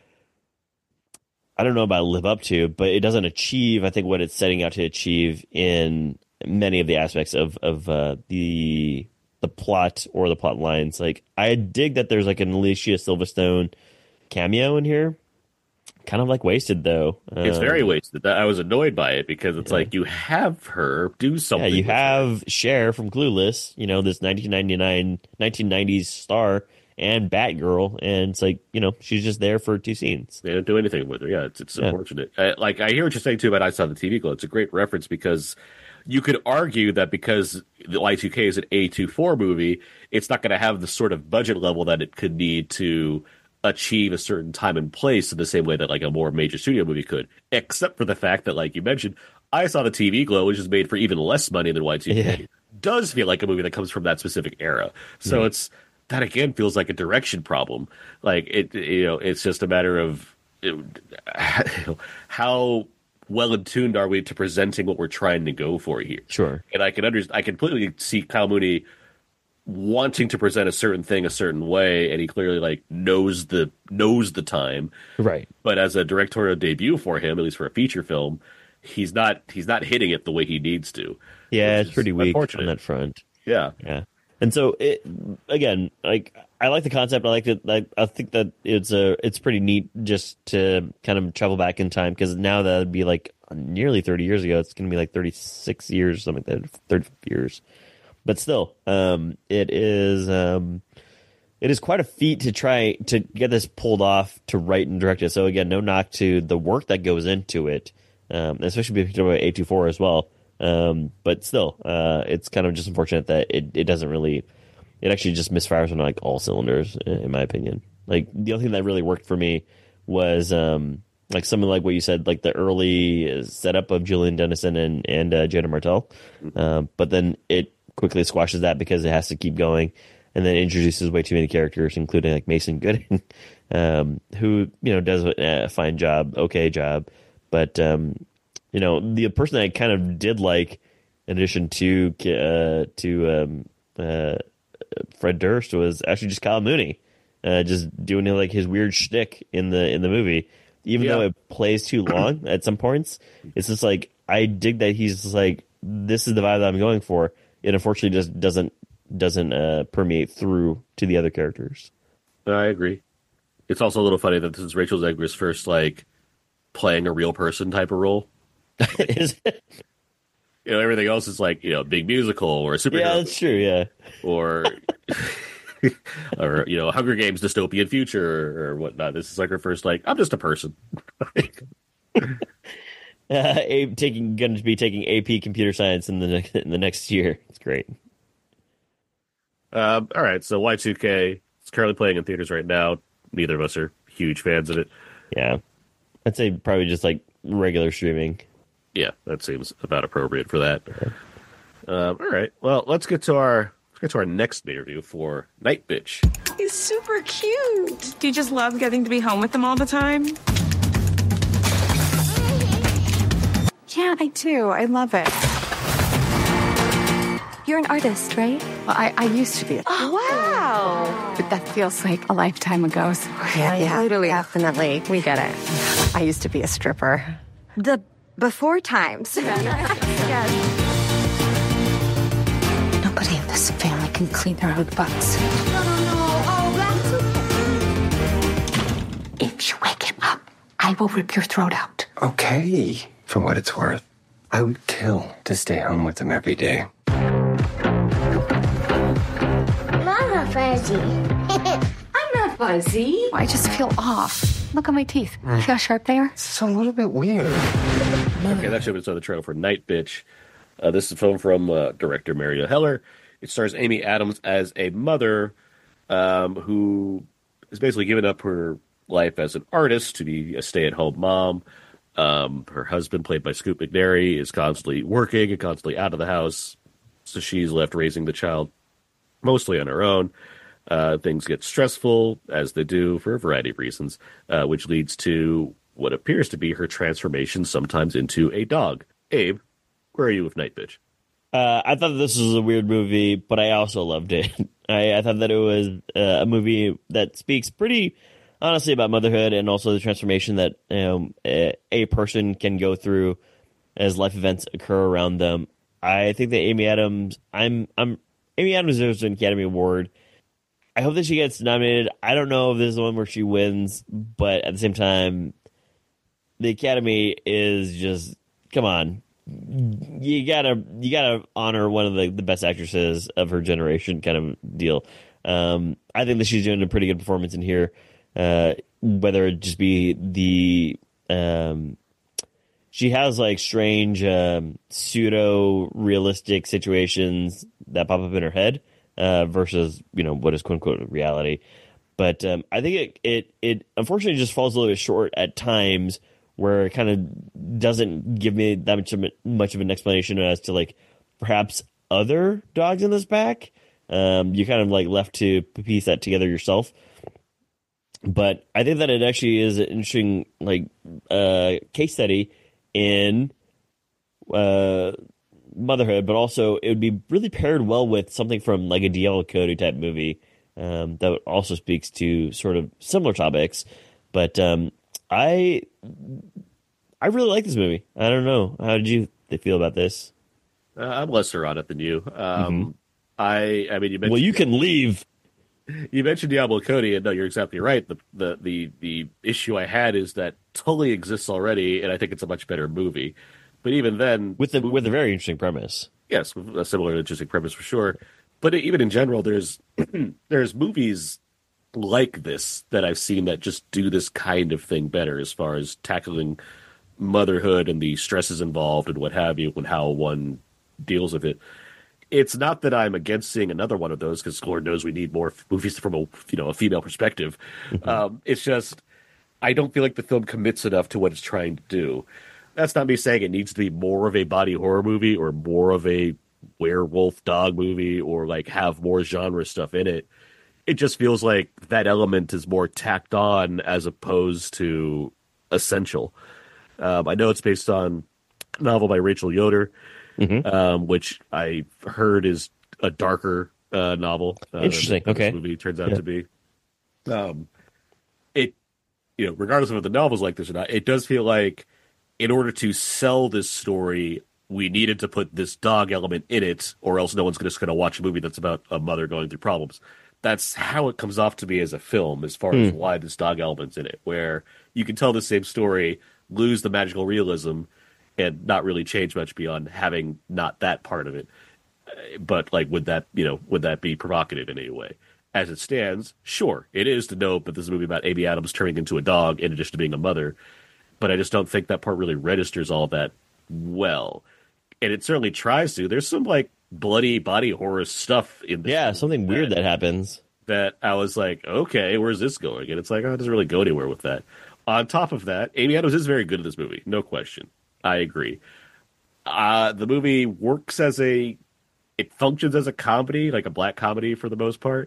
I don't know about live up to, but it doesn't achieve, I think, what it's setting out to achieve in many of the aspects of the plot or the plot lines. Like, I dig that there's like an Alicia Silverstone cameo in here. Kind of like wasted though. It's very wasted. I was annoyed by it because it's like you have her do something. Yeah, you have Cher from Clueless, this 1990s star, and Batgirl, and it's like, she's just there for two scenes. They don't do anything with her. Yeah, it's unfortunate. I hear what you're saying too about I Saw the TV Glow. It's a great reference because you could argue that because the Y2K is an A24 movie, it's not going to have the sort of budget level that it could need to achieve a certain time and place in the same way that like a more major studio movie could, except for the fact that, like you mentioned, I Saw the TV Glow, which is made for even less money than Y2K, does feel like a movie that comes from that specific era. So it's that again feels like a direction problem. Like it's just a matter of how well in tuned are we to presenting what we're trying to go for here. Sure. And I completely see Kyle Mooney wanting to present a certain thing a certain way, and he clearly like knows the time, right? But as a directorial debut for him, at least for a feature film, he's not hitting it the way he needs to. Yeah, it's pretty weak on that front. Yeah. And so again, like I like the concept. I like it. I think that it's pretty neat just to kind of travel back in time, because now that'd be like nearly 30 years ago. It's going to be like 36 years, something like that, 30 years. But still, it is quite a feat to try to get this pulled off, to write and direct it. So again, no knock to the work that goes into it, especially being picked up by A24 as well. But still, it's kind of just unfortunate that it doesn't really, it actually just misfires on like all cylinders, in my opinion. Like the only thing that really worked for me was like something like what you said, like the early setup of Julian Dennison and Jenna Martell. But then it quickly squashes that because it has to keep going, and then introduces way too many characters, including like Mason Gooding, who, does a fine job, okay job. But, the person that I kind of did like, in addition to Fred Durst, was actually just Kyle Mooney, just doing like his weird shtick in the movie. Even though it plays too long at some points, it's just like, I dig that he's just like, this is the vibe that I'm going for. It unfortunately just doesn't permeate through to the other characters. I agree. It's also a little funny that this is Rachel Zegler's first like playing a real person type of role. Is it? Everything else is like, big musical or a superhero. Yeah, that's true. Yeah. Or Hunger Games dystopian future or whatnot. This is like her first, like, I'm just a person. Going to be taking AP computer science in the next year. It's great. All right, so Y2K is currently playing in theaters right now. Neither of us are huge fans of it. Yeah, I'd say probably just like regular streaming. Yeah, that seems about appropriate for that. All right, well, let's get to our next interview for Night Bitch. He's super cute. Do you just love getting to be home with them all the time? Yeah, I do. I love it. You're an artist, right? Well, I used to be. Wow. But that feels like a lifetime ago. So Yeah, Totally. definitely. We get it. I used to be a stripper. The before times. Nobody in this family can clean their own butts. If you wake him up, I will rip your throat out. Okay, for what it's worth. I would kill to stay home with him every day. Mama Fuzzy. I'm not fuzzy. I just feel off. Look at my teeth. See how sharp they are? It's a little bit weird. Okay, that should be the trailer for Night Bitch. This is a film from director Maria Heller. It stars Amy Adams as a mother who is basically giving up her life as an artist to be a stay-at-home mom. Her husband, played by Scoot McNairy, is constantly working and constantly out of the house, so she's left raising the child mostly on her own. Things get stressful, as they do, for a variety of reasons, which leads to what appears to be her transformation sometimes into a dog. Abe, where are you with Night Bitch? I thought this was a weird movie, but I also loved it. I thought that it was a movie that speaks pretty honestly about motherhood and also the transformation that a person can go through as life events occur around them. I think that Amy Adams deserves an Academy Award. I hope that she gets nominated. I don't know if this is the one where she wins, but at the same time, the Academy is just, come on. You gotta honor one of the best actresses of her generation kind of deal. I think that she's doing a pretty good performance in here. Whether it just be the she has like strange pseudo realistic situations that pop up in her head versus what is quote unquote reality. But I think it unfortunately just falls a little bit short at times, where it kind of doesn't give me that much of an explanation as to like perhaps other dogs in this pack. You kind of like left to piece that together yourself. But I think that it actually is an interesting like case study in motherhood, but also it would be really paired well with something from like a D.L. Cody type movie that also speaks to sort of similar topics. But I really like this movie. I don't know. How did you feel about this? I'm lesser on it than you. I mean, you mentioned. Well, you can leave. You mentioned Diablo Cody, and no, you're exactly right. The issue I had is that Tully exists already, and I think it's a much better movie. But even then, with a very interesting premise. Yes, with a similar interesting premise for sure. But even in general, there's movies like this that I've seen that just do this kind of thing better, as far as tackling motherhood and the stresses involved and what have you, and how one deals with it. It's not that I'm against seeing another one of those, because Lord knows we need more movies from a female perspective. It's just I don't feel like the film commits enough to what it's trying to do. That's not me saying it needs to be more of a body horror movie or more of a werewolf dog movie or like have more genre stuff in it. It just feels like that element is more tacked on as opposed to essential. I know it's based on a novel by Rachel Yoder, which I heard is a darker novel. Interesting. Than okay. This movie turns out to be. It, regardless of if the novel's like this or not, it does feel like in order to sell this story, we needed to put this dog element in it, or else no one's just going to watch a movie that's about a mother going through problems. That's how it comes off to me as a film, as far as why this dog element's in it, where you can tell the same story, lose the magical realism, and not really change much beyond having not that part of it. But like, would that be provocative in any way? As it stands, sure, it is to know that this is a movie about Amy Adams turning into a dog in addition to being a mother. But I just don't think that part really registers all that well. And it certainly tries to. There's some like bloody body horror stuff in this. Yeah, something weird that happens. That I was like, okay, where's this going? And it's like, it doesn't really go anywhere with that. On top of that, Amy Adams is very good in this movie. No question. I agree. The movie works it functions as a comedy, like a black comedy for the most part.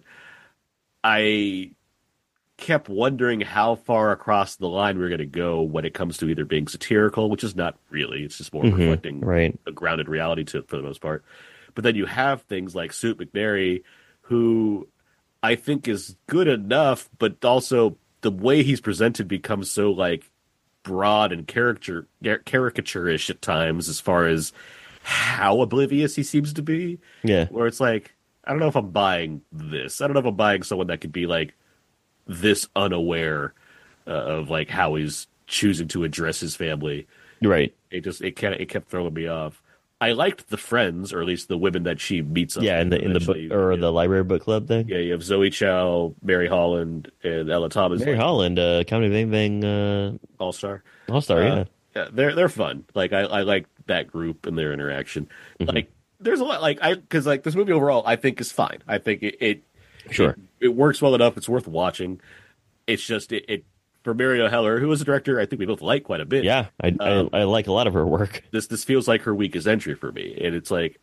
I kept wondering how far across the line we were going to go when it comes to either being satirical, which is not really, it's just more reflecting a grounded reality to it for the most part. But then you have things like Sue McNairy, who I think is good enough, but also the way he's presented becomes so like broad and caricaturish at times as far as how oblivious he seems to be. Yeah. Where it's like, I don't know if I'm buying this. I don't know if I'm buying someone that could be like this unaware of like how he's choosing to address his family. Right. It kept throwing me off. I liked the friends, or at least the women that she meets. Yeah, in the book or the library book club thing. Yeah, you have Zoe Chow, Mary Holland, and Ella Thomas. Mary Holland, Comedy Bang Bang, All-Star. Yeah. Yeah, they're fun. Like I like that group and their interaction. Like there's a lot because this movie overall I think is fine. I think it works well enough. It's worth watching. It's just it for Marielle Heller, who is a director I think we both like quite a bit. Yeah, I like a lot of her work. This feels like her weakest entry for me, and it's like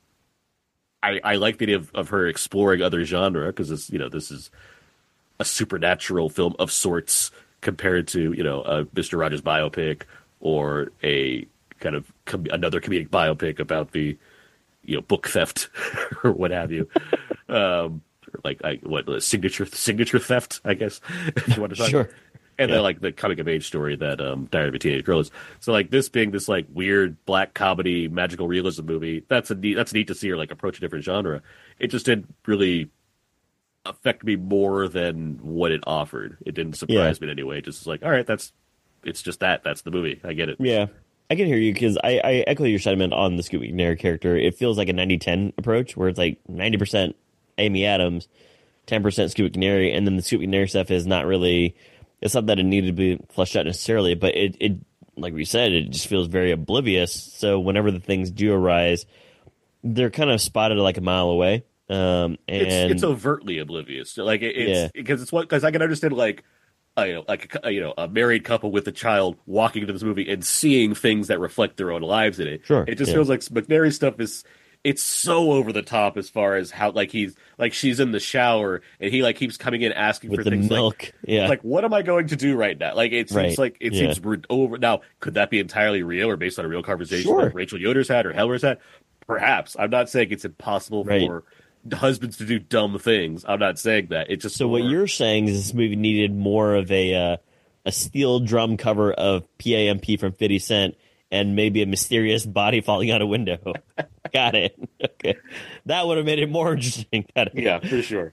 I like the idea of her exploring other genre because this is a supernatural film of sorts compared to a Mr. Rogers biopic or a kind of another comedic biopic about the book theft or what have you. Signature theft, I guess, if you want to talk. Sure. And then like the coming of age story that Diary of a Teenage Girl is. So like this being this like weird black comedy magical realism movie, that's neat to see her like approach a different genre. It just didn't really affect me more than what it offered. It didn't surprise me in any way. It just was like, all right, that's the movie. I get it. Yeah. I can hear you because I echo your sentiment on the Scoot McNair character. It feels like a 90-10 approach where it's like 90% Amy Adams, 10% Scoot McNair, and then the Scoot McNair stuff is not really. It's not that it needed to be fleshed out necessarily, but it like we said, it just feels very oblivious. So whenever the things do arise, they're kind of spotted like a mile away. And it's overtly oblivious. Like because I can understand like a married couple with a child walking into this movie and seeing things that reflect their own lives in it. Sure, it just feels like McNairy's stuff it's so over the top as far as how like she's in the shower and he like keeps coming in asking with for the things milk. Like what am I going to do right now? Like it seems seems over. Now could that be entirely real or based on a real conversation that Rachel Yoder's had or Heller's had? Perhaps. I'm not saying it's impossible for husbands to do dumb things. I'm not saying that. It's just what you're saying is this movie needed more of a steel drum cover of PAMP from 50 Cent and maybe a mysterious body falling out a window. Got it. Okay, that would have made it more interesting. Yeah, for sure.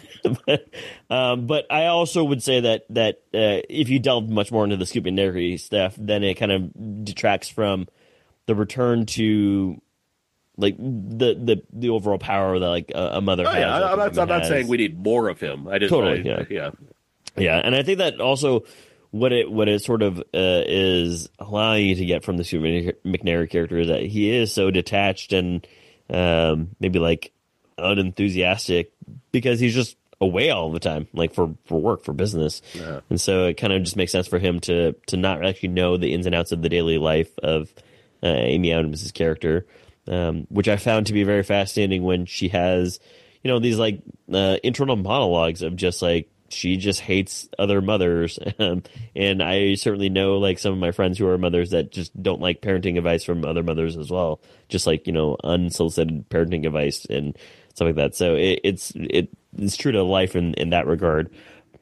But I also would say that if you delve much more into the Scoot McNairy stuff, then it kind of detracts from the return to like the overall power that like a mother has. Yeah, I'm not saying we need more of him. Yeah, and I think that also what it sort of is allowing you to get from the Scoot McNairy character is that he is so detached and maybe like unenthusiastic because he's just away all the time, like for work, for business. And so it kind of just makes sense for him to not actually know the ins and outs of the daily life of Amy Adams' character, which I found to be very fascinating when she has, these like internal monologues of just like, she just hates other mothers. And I certainly know like some of my friends who are mothers that just don't like parenting advice from other mothers as well. Just like, unsolicited parenting advice and stuff like that. So it's true to life in that regard.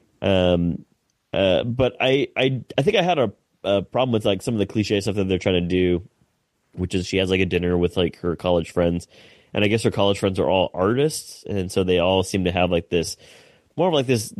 But I think I had a problem with like some of the cliche stuff that they're trying to do, which is she has like a dinner with like her college friends, and I guess her college friends are all artists. And so they all seem to have like this, more of like this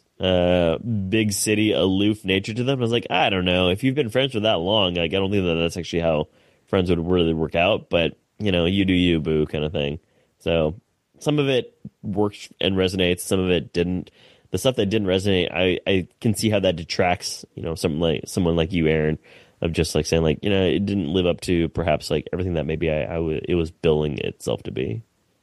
big city aloof nature to them. I was like, I don't know, if you've been friends for that long, like I don't think that's actually how friends would really work out, but you do you, boo, kind of thing. So some of it worked and resonates, some of it didn't. The stuff that didn't resonate, I can see how that detracts, someone like you, Aaron, of just like saying like, it didn't live up to perhaps like everything that maybe it was billing itself to be.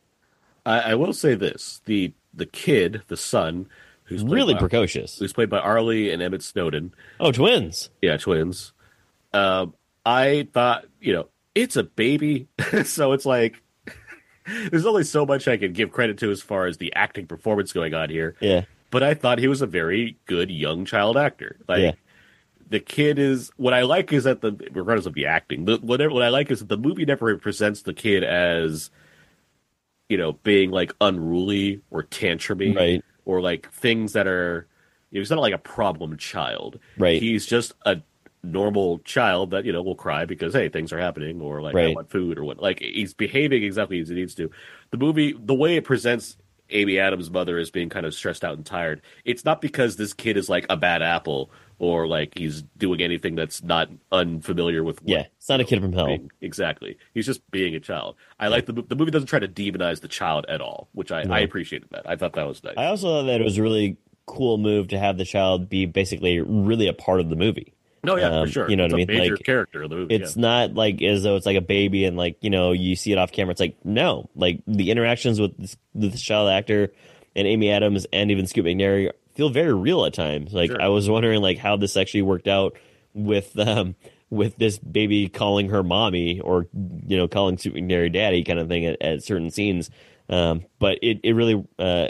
I will say this: the kid, the son, who's really precocious, who's played by Arlie and Emmett Snowden. Oh, twins! Yeah, twins. I thought, it's a baby, so it's like there's only so much I can give credit to as far as the acting performance going on here. Yeah, but I thought he was a very good young child actor. Like the kid is. What I like is that regardless of the acting, what I like is that the movie never presents the kid as, being like unruly or tantrumy, right? Or like things that are, he's not like a problem child, right? He's just a normal child that will cry because hey, things are happening, or like I want food, or what. Like he's behaving exactly as he needs to. The movie, the way it presents Amy Adams' mother as being kind of stressed out and tired, it's not because this kid is like a bad apple or like he's doing anything that's not unfamiliar with. It's not a kid from hell. Exactly. He's just being a child. I like the movie doesn't try to demonize the child at all, which I appreciated that. I thought that was nice. I also thought that it was a really cool move to have the child be basically really a part of the movie. No, for sure. You know what I mean? Major like, character of the movie. It's not like as though it's like a baby and like, you see it off camera. It's like, no, like the interactions with this child actor and Amy Adams and even Scoot McNairy feel very real at times. Like I was wondering like how this actually worked out with this baby calling her mommy or, calling Scoot McNairy daddy kind of thing at certain scenes. But it really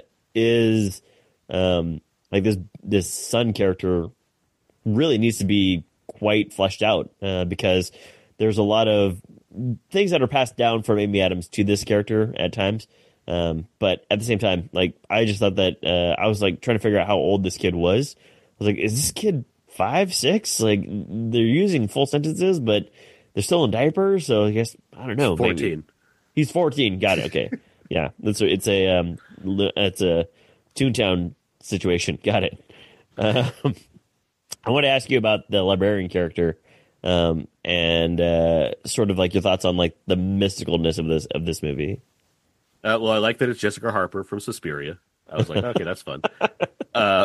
is like this son character really needs to be quite fleshed out because there's a lot of things that are passed down from Amy Adams to this character at times. But at the same time, like I just thought that I was like trying to figure out how old this kid was. I was like, is this kid 5, 6? Like they're using full sentences, but they're still in diapers. So I guess I don't know. 14. Maybe. He's 14. Got it. Okay. Yeah. It's a Toontown situation. Got it. I want to ask you about the librarian character, and sort of like your thoughts on like the mysticalness of this movie. Well, I like that it's Jessica Harper from Suspiria. I was like, okay, that's fun. I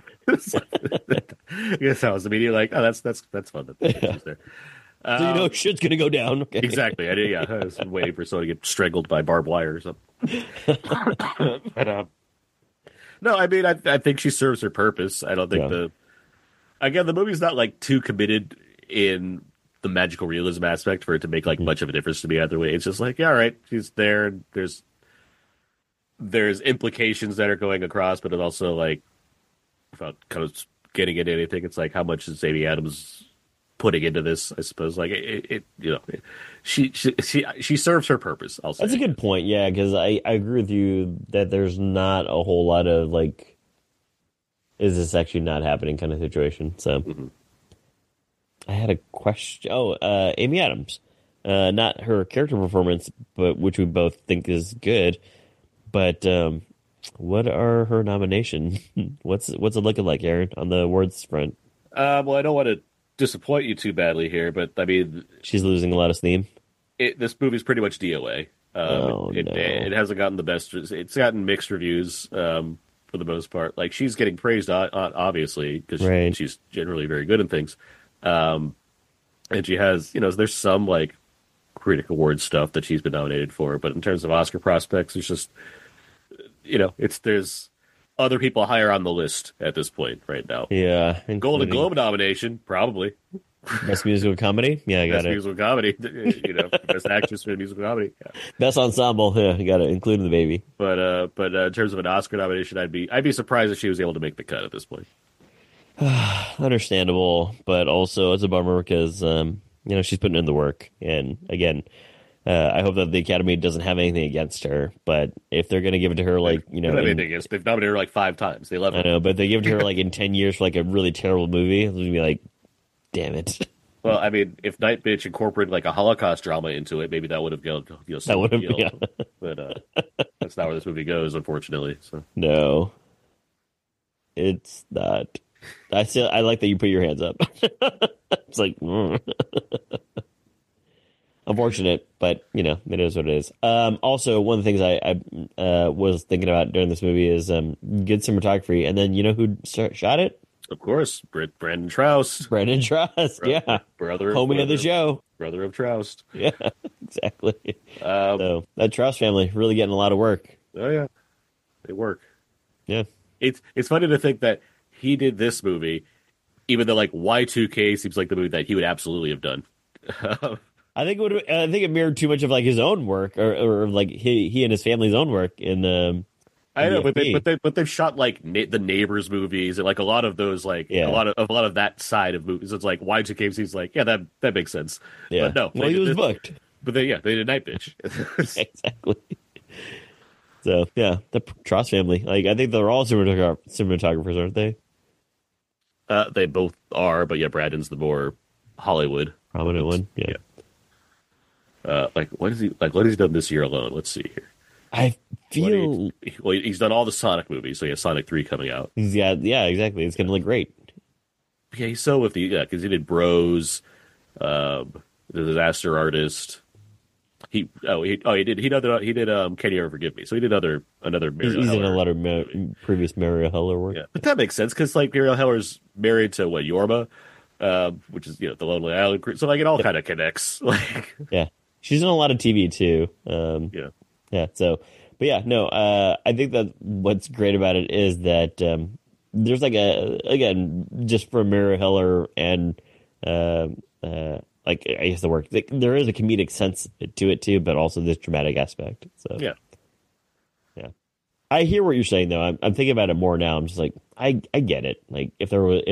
guess I was immediately like, oh, that's fun. That there. So shit's gonna go down. Okay. Exactly. I was waiting for someone to get strangled by barbed wire or something. But no, I mean, I think she serves her purpose. I don't think the movie's not like too committed in the magical realism aspect for it to make like much of a difference to me either way. It's just like, yeah, all right, she's there, and there's implications that are going across, but it also like without kind of getting into anything, it's like how much is Amy Adams putting into this? I suppose like she serves her purpose. I'll say that's a good point. Yeah, because I agree with you that there's not a whole lot of like, is this actually not happening kind of situation. So I had a question. Amy Adams, not her character performance, but which we both think is good. But what are her nominations? What's it looking like, Aaron, on the awards front? Well, I don't want to disappoint you too badly here, but I mean, she's losing a lot of steam. This movie's pretty much DOA. It hasn't gotten the best. It's gotten mixed reviews for the most part. Like she's getting praised, obviously, because she's generally very good in things. And she has, there's some like critic award stuff that she's been nominated for, but in terms of Oscar prospects, it's just, there's other people higher on the list at this point right now. Yeah. Golden Globe nomination, probably. Best musical comedy? Yeah, I got Best it. musical comedy. Best actress for a musical comedy. Yeah. Best ensemble? Yeah, got it, including the baby. But in terms of an Oscar nomination, I'd be surprised if she was able to make the cut at this point. Understandable, but also it's a bummer because she's putting in the work, and again, I hope that the Academy doesn't have anything against her. But if they're going to give it to her, they've nominated her like 5 times. They love her. I know, but if they give it to her like in 10 years for like a really terrible movie, it's gonna be like, damn it. Well, I mean, if Night Bitch incorporated like a Holocaust drama into it, maybe that would have gone. That would have, yeah. But that's not where this movie goes, unfortunately. So no, it's not. I like that you put your hands up. It's like, unfortunate, but it is what it is. Also, one of the things I was thinking about during this movie is good cinematography, and then who shot it? Of course, Brandon Troust. Brandon Troust, yeah, brother of the show, brother of Troust. Yeah, exactly. So that Troust family really getting a lot of work. Oh yeah, they work. Yeah, it's funny to think that he did this movie, even though like Y2K seems like the movie that he would absolutely have done. I think it mirrored too much of like his own work, or like he and his family's own work in. I know, but they've shot like the Neighbors movies and like a lot of those, like a lot of that side of movies. It's like Y2K seems like that makes sense. Yeah, but no, well, he was booked. But they did Night Bitch. Exactly. So yeah, the Trost family. Like I think they're all cinematographers, aren't they? They both are, but yeah, Brandon's the more Hollywood prominent one. Yeah. What has he done this year alone? Let's see here. I feel he's done all the Sonic movies, so he has Sonic 3 coming out. Yeah, exactly. It's gonna look great. Yeah, he's so with because he did Bros, The Disaster Artist. He did Can You Ever Forgive Me? So he did another Mariel He's Heller. in a lot of previous Mariel Heller work. Yeah, but that makes sense because like Mariel Heller's married to Yorma, which is the Lonely Island Crew. So like it all kind of connects. Like yeah, she's in a lot of TV too. Yeah. So, but yeah, no. I think that what's great about it is that there's like again just for Mariel Heller and like I guess the work there is a comedic sense to it too, but also this dramatic aspect. So yeah. I hear what you're saying though. I'm thinking about it more now. I'm just like I get it. Like if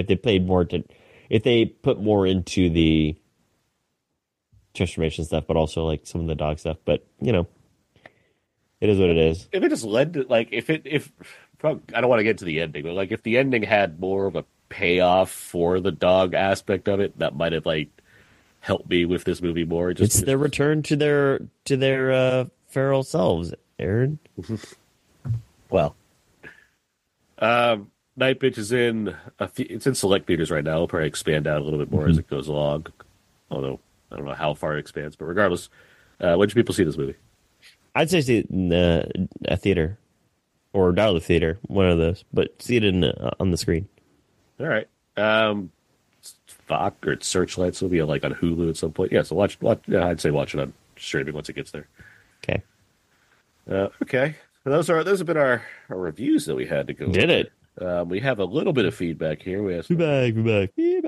they put more into the transformation stuff, but also like some of the dog stuff. But it is what it is. If it just led to like if I don't want to get to the ending, but like if the ending had more of a payoff for the dog aspect of it, that might have like helped me with this movie more. It's their return to their feral selves, Aaron. Well, Night Bitch is it's in select theaters right now. It'll probably expand out a little bit more as it goes along. Although I don't know how far it expands, but regardless, when should people see this movie? I'd say see it in a theater or Dollar Theater, one of those, but see it on the screen. All right. Fox or Searchlight, so it'll be like on Hulu at some point. Yeah, so watch. I'd say watch it on streaming once it gets there. Okay. Okay. Those have been our reviews that we had to go. Did over. it? We have a little bit of feedback here. We asked feedback.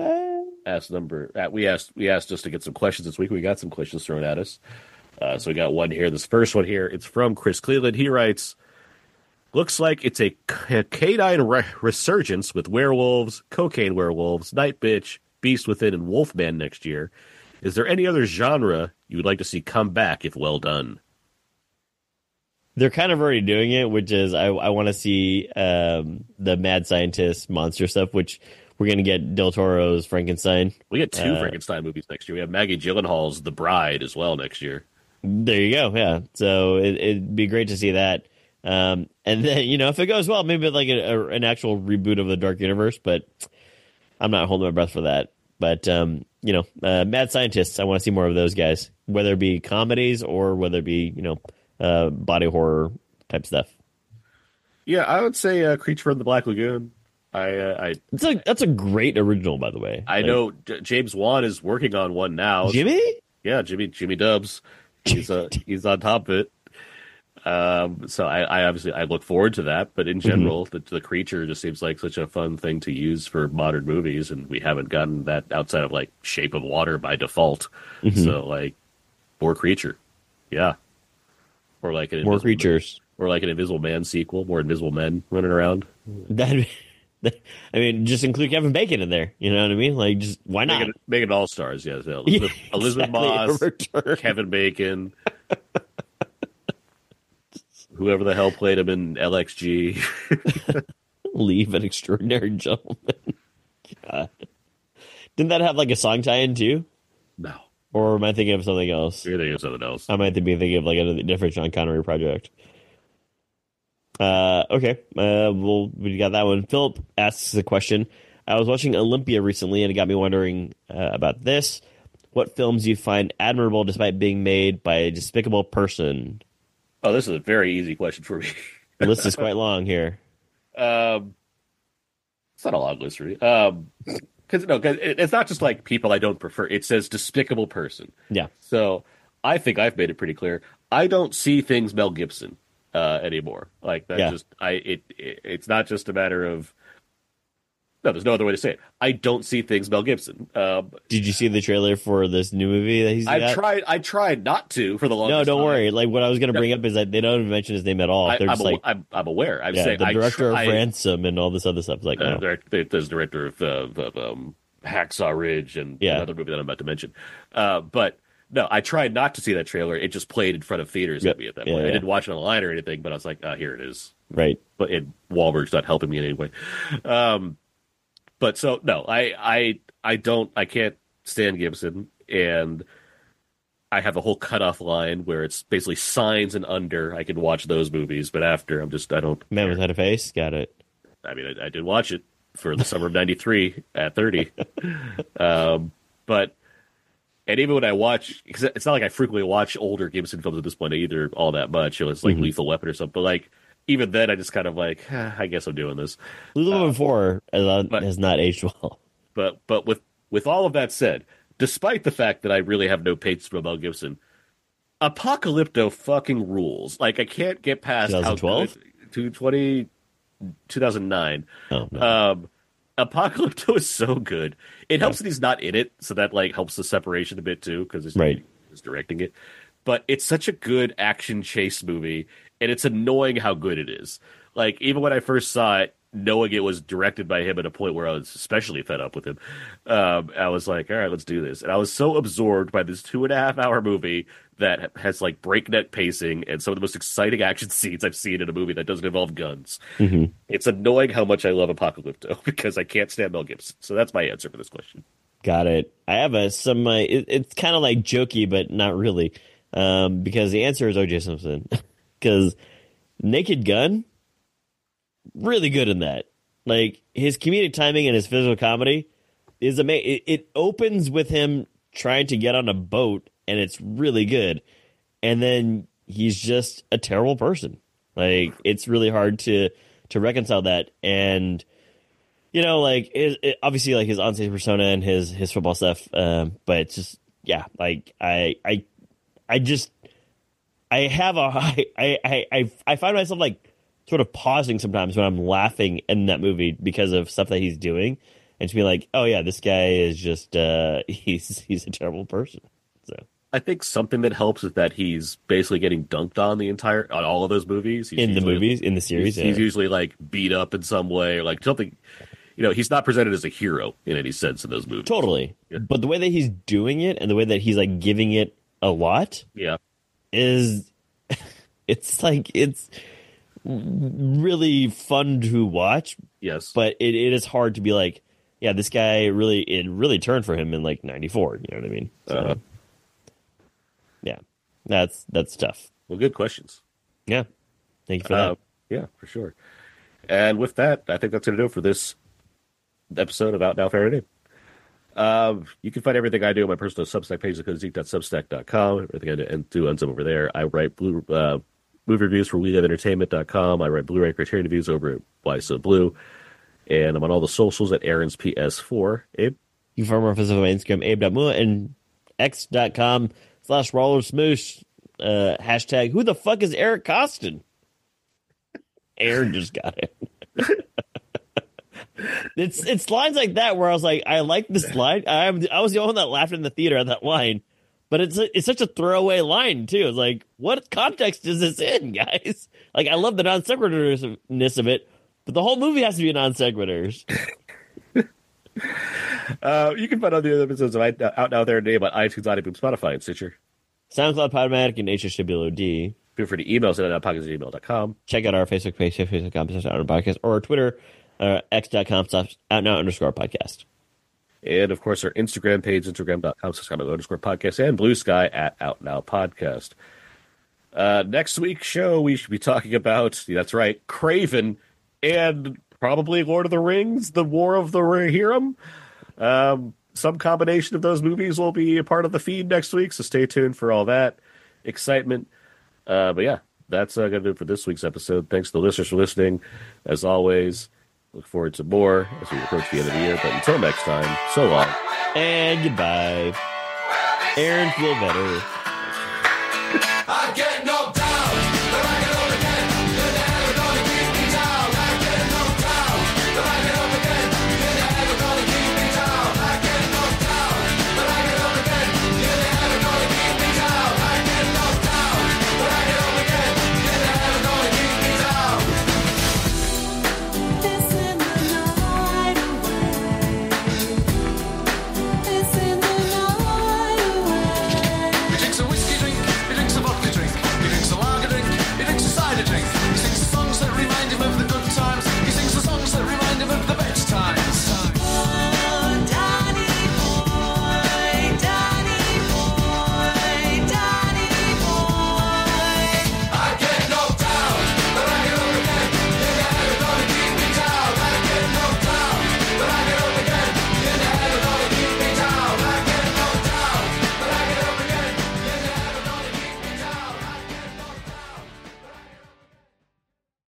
We asked just to get some questions this week. We got some questions thrown at us. So we got one here. This first one here, it's from Chris Cleveland. He writes, looks like it's a canine resurgence with werewolves, cocaine werewolves, Night Bitch, Beast Within, and Wolfman next year. Is there any other genre you would like to see come back if well done? They're kind of already doing it, which is I want to see the Mad Scientist monster stuff, which we're going to get Del Toro's Frankenstein. We get 2 Frankenstein movies next year. We have Maggie Gyllenhaal's The Bride as well next year. There you go. Yeah. So it'd be great to see that. And then, if it goes well, maybe like an actual reboot of the Dark Universe, but I'm not holding my breath for that. But, Mad Scientists, I want to see more of those guys, whether it be comedies or whether it be, body horror type stuff. Yeah, I would say Creature from the Black Lagoon. That's a great original, by the way. I know James Wan is working on one now. Jimmy? Yeah, Jimmy Dubs. He's on top of it. So I obviously I look forward to that, but in general, the creature just seems like such a fun thing to use for modern movies, and we haven't gotten that outside of like Shape of Water by default. So like more creature, yeah, or like more creatures, or like an Invisible Man sequel, more Invisible Men running around. I mean, just include Kevin Bacon in there. You know what I mean? Like, just why not? Make it all stars. Yes, Elizabeth Moss, Kevin Bacon, whoever the hell played him in LXG. Leave an Extraordinary Gentleman. God. Didn't that have like a song tie-in too? No. Or am I thinking of something else? You're thinking of something else. I might be thinking of like a different Sean Connery project. Okay. Well, we got that one. Philip asks the question. I was watching Olympia recently, and it got me wondering about this. What films do you find admirable despite being made by a despicable person? Oh, this is a very easy question for me. The list is quite long here. It's not a long list for me. Because it's not just like people I don't prefer. It says despicable person. Yeah. So I think I've made it pretty clear. I don't see things Mel Gibson anymore. Like that's it's not just a matter of there's no other way to say it. I don't see things Mel Gibson. Did you see the trailer for this new movie that he's got? I tried not to for the longest time. No, don't worry. Like what I was going to bring up is that they don't even mention his name at all. I'm aware. I'm saying the director of Ransom and all this other stuff. Like there's director of Hacksaw Ridge and another movie that I'm about to mention. But no, I tried not to see that trailer. It just played in front of theaters at me at that point. I didn't watch it online or anything, but I was like, here it is. Right. But Wahlberg's not helping me in any way. But so no, I can't stand Gibson, and I have a whole cutoff line where it's basically Signs and under. I can watch those movies, but after I don't. Man Without a Face, got it. I mean, I did watch it for the summer of '93 at 30, but. And even when I watch, because it's not like I frequently watch older Gibson films at this point either, all that much. It was like Lethal Weapon or something. But like, even then, I just kind of like, I guess I'm doing this. Lethal Weapon 4 has not aged well. But with all of that said, despite the fact that I really have no patience for Mel Gibson, Apocalypto fucking rules. Like, I can't get past 2012? 2009. Oh, no. Apocalypto is so good. It helps that he's not in it, so that like helps the separation a bit too, because he's directing it. But it's such a good action chase movie, and it's annoying how good it is. Like even when I first saw it, knowing it was directed by him at a point where I was especially fed up with him, I was like, all right, let's do this. And I was so absorbed by this 2.5 hour movie that has like breakneck pacing and some of the most exciting action scenes I've seen in a movie that doesn't involve guns. It's annoying how much I love Apocalypto because I can't stand Mel Gibson. So that's my answer for this question. Got it. I have it's kind of like jokey, but not really, because the answer is O.J. Simpson. Because Naked Gun, really good in that. Like his comedic timing and his physical comedy is amazing. It opens with him trying to get on a boat, and it's really good. And then he's just a terrible person. Like it's really hard to reconcile that. And you know, like obviously, like his onstage persona and his football stuff. But it's just like I find myself like sort of pausing sometimes when I'm laughing in that movie because of stuff that he's doing, and to be like, oh yeah, this guy is just he's a terrible person. So I think something that helps is that he's basically getting dunked on on all of those movies. In the series, he's usually like beat up in some way, or like something. You know, he's not presented as a hero in any sense in those movies. Totally, but the way that he's doing it and the way that he's like giving it a lot, is it's like it's really fun to watch. Yes, but it is hard to be like, yeah, this guy it really turned for him in like '94. You know what I mean? So, yeah, that's tough. Well, good questions. Yeah, thank you for that. Yeah, for sure. And with that, I think that's going to do it for this episode of Out Now Faraday. You can find everything I do on my personal Substack page at codezeek.substack.com. Everything I do ends up over there. I write movie reviews for WeLiveEntertainment.com. I write Blu-ray Criterion reviews over at Why So Blue. And I'm on all the socials at Aaron's PS4. Abe? You can find more on Instagram, abe.mua, and x.com/rollersmoosh. hashtag, who the fuck is Eric Costin? Aaron just got it. It's lines like that where I was like, I like this line. I was the only one that laughed in the theater at that line, but it's such a throwaway line too. It's like, what context is this in, guys? Like, I love the non sequiturness of it, but the whole movie has to be non sequiturs. You can find all the other episodes of Out Now There Name on iTunes, iBoom, Spotify, and Stitcher. SoundCloud, Podomatic, and HSWLOD. Feel free to email us at outnowpodcast@gmail.com. Check out our Facebook page, facebook.com/outnowpodcast, or our Twitter, x.com/outnow_podcast. And, of course, our Instagram page, instagram.com/outnow_podcast, and Blue Sky at OutNowPodcast. Next week's show, we should be talking about, that's right, Craven and probably Lord of the Rings, The War of the Rohirrim. Some combination of those movies will be a part of the feed next week, so stay tuned for all that excitement. But yeah, that's going to do it for this week's episode. Thanks to the listeners for listening. As always, look forward to more as we approach the end of the year. But until next time, so long. And goodbye. Aaron, feel better. I get no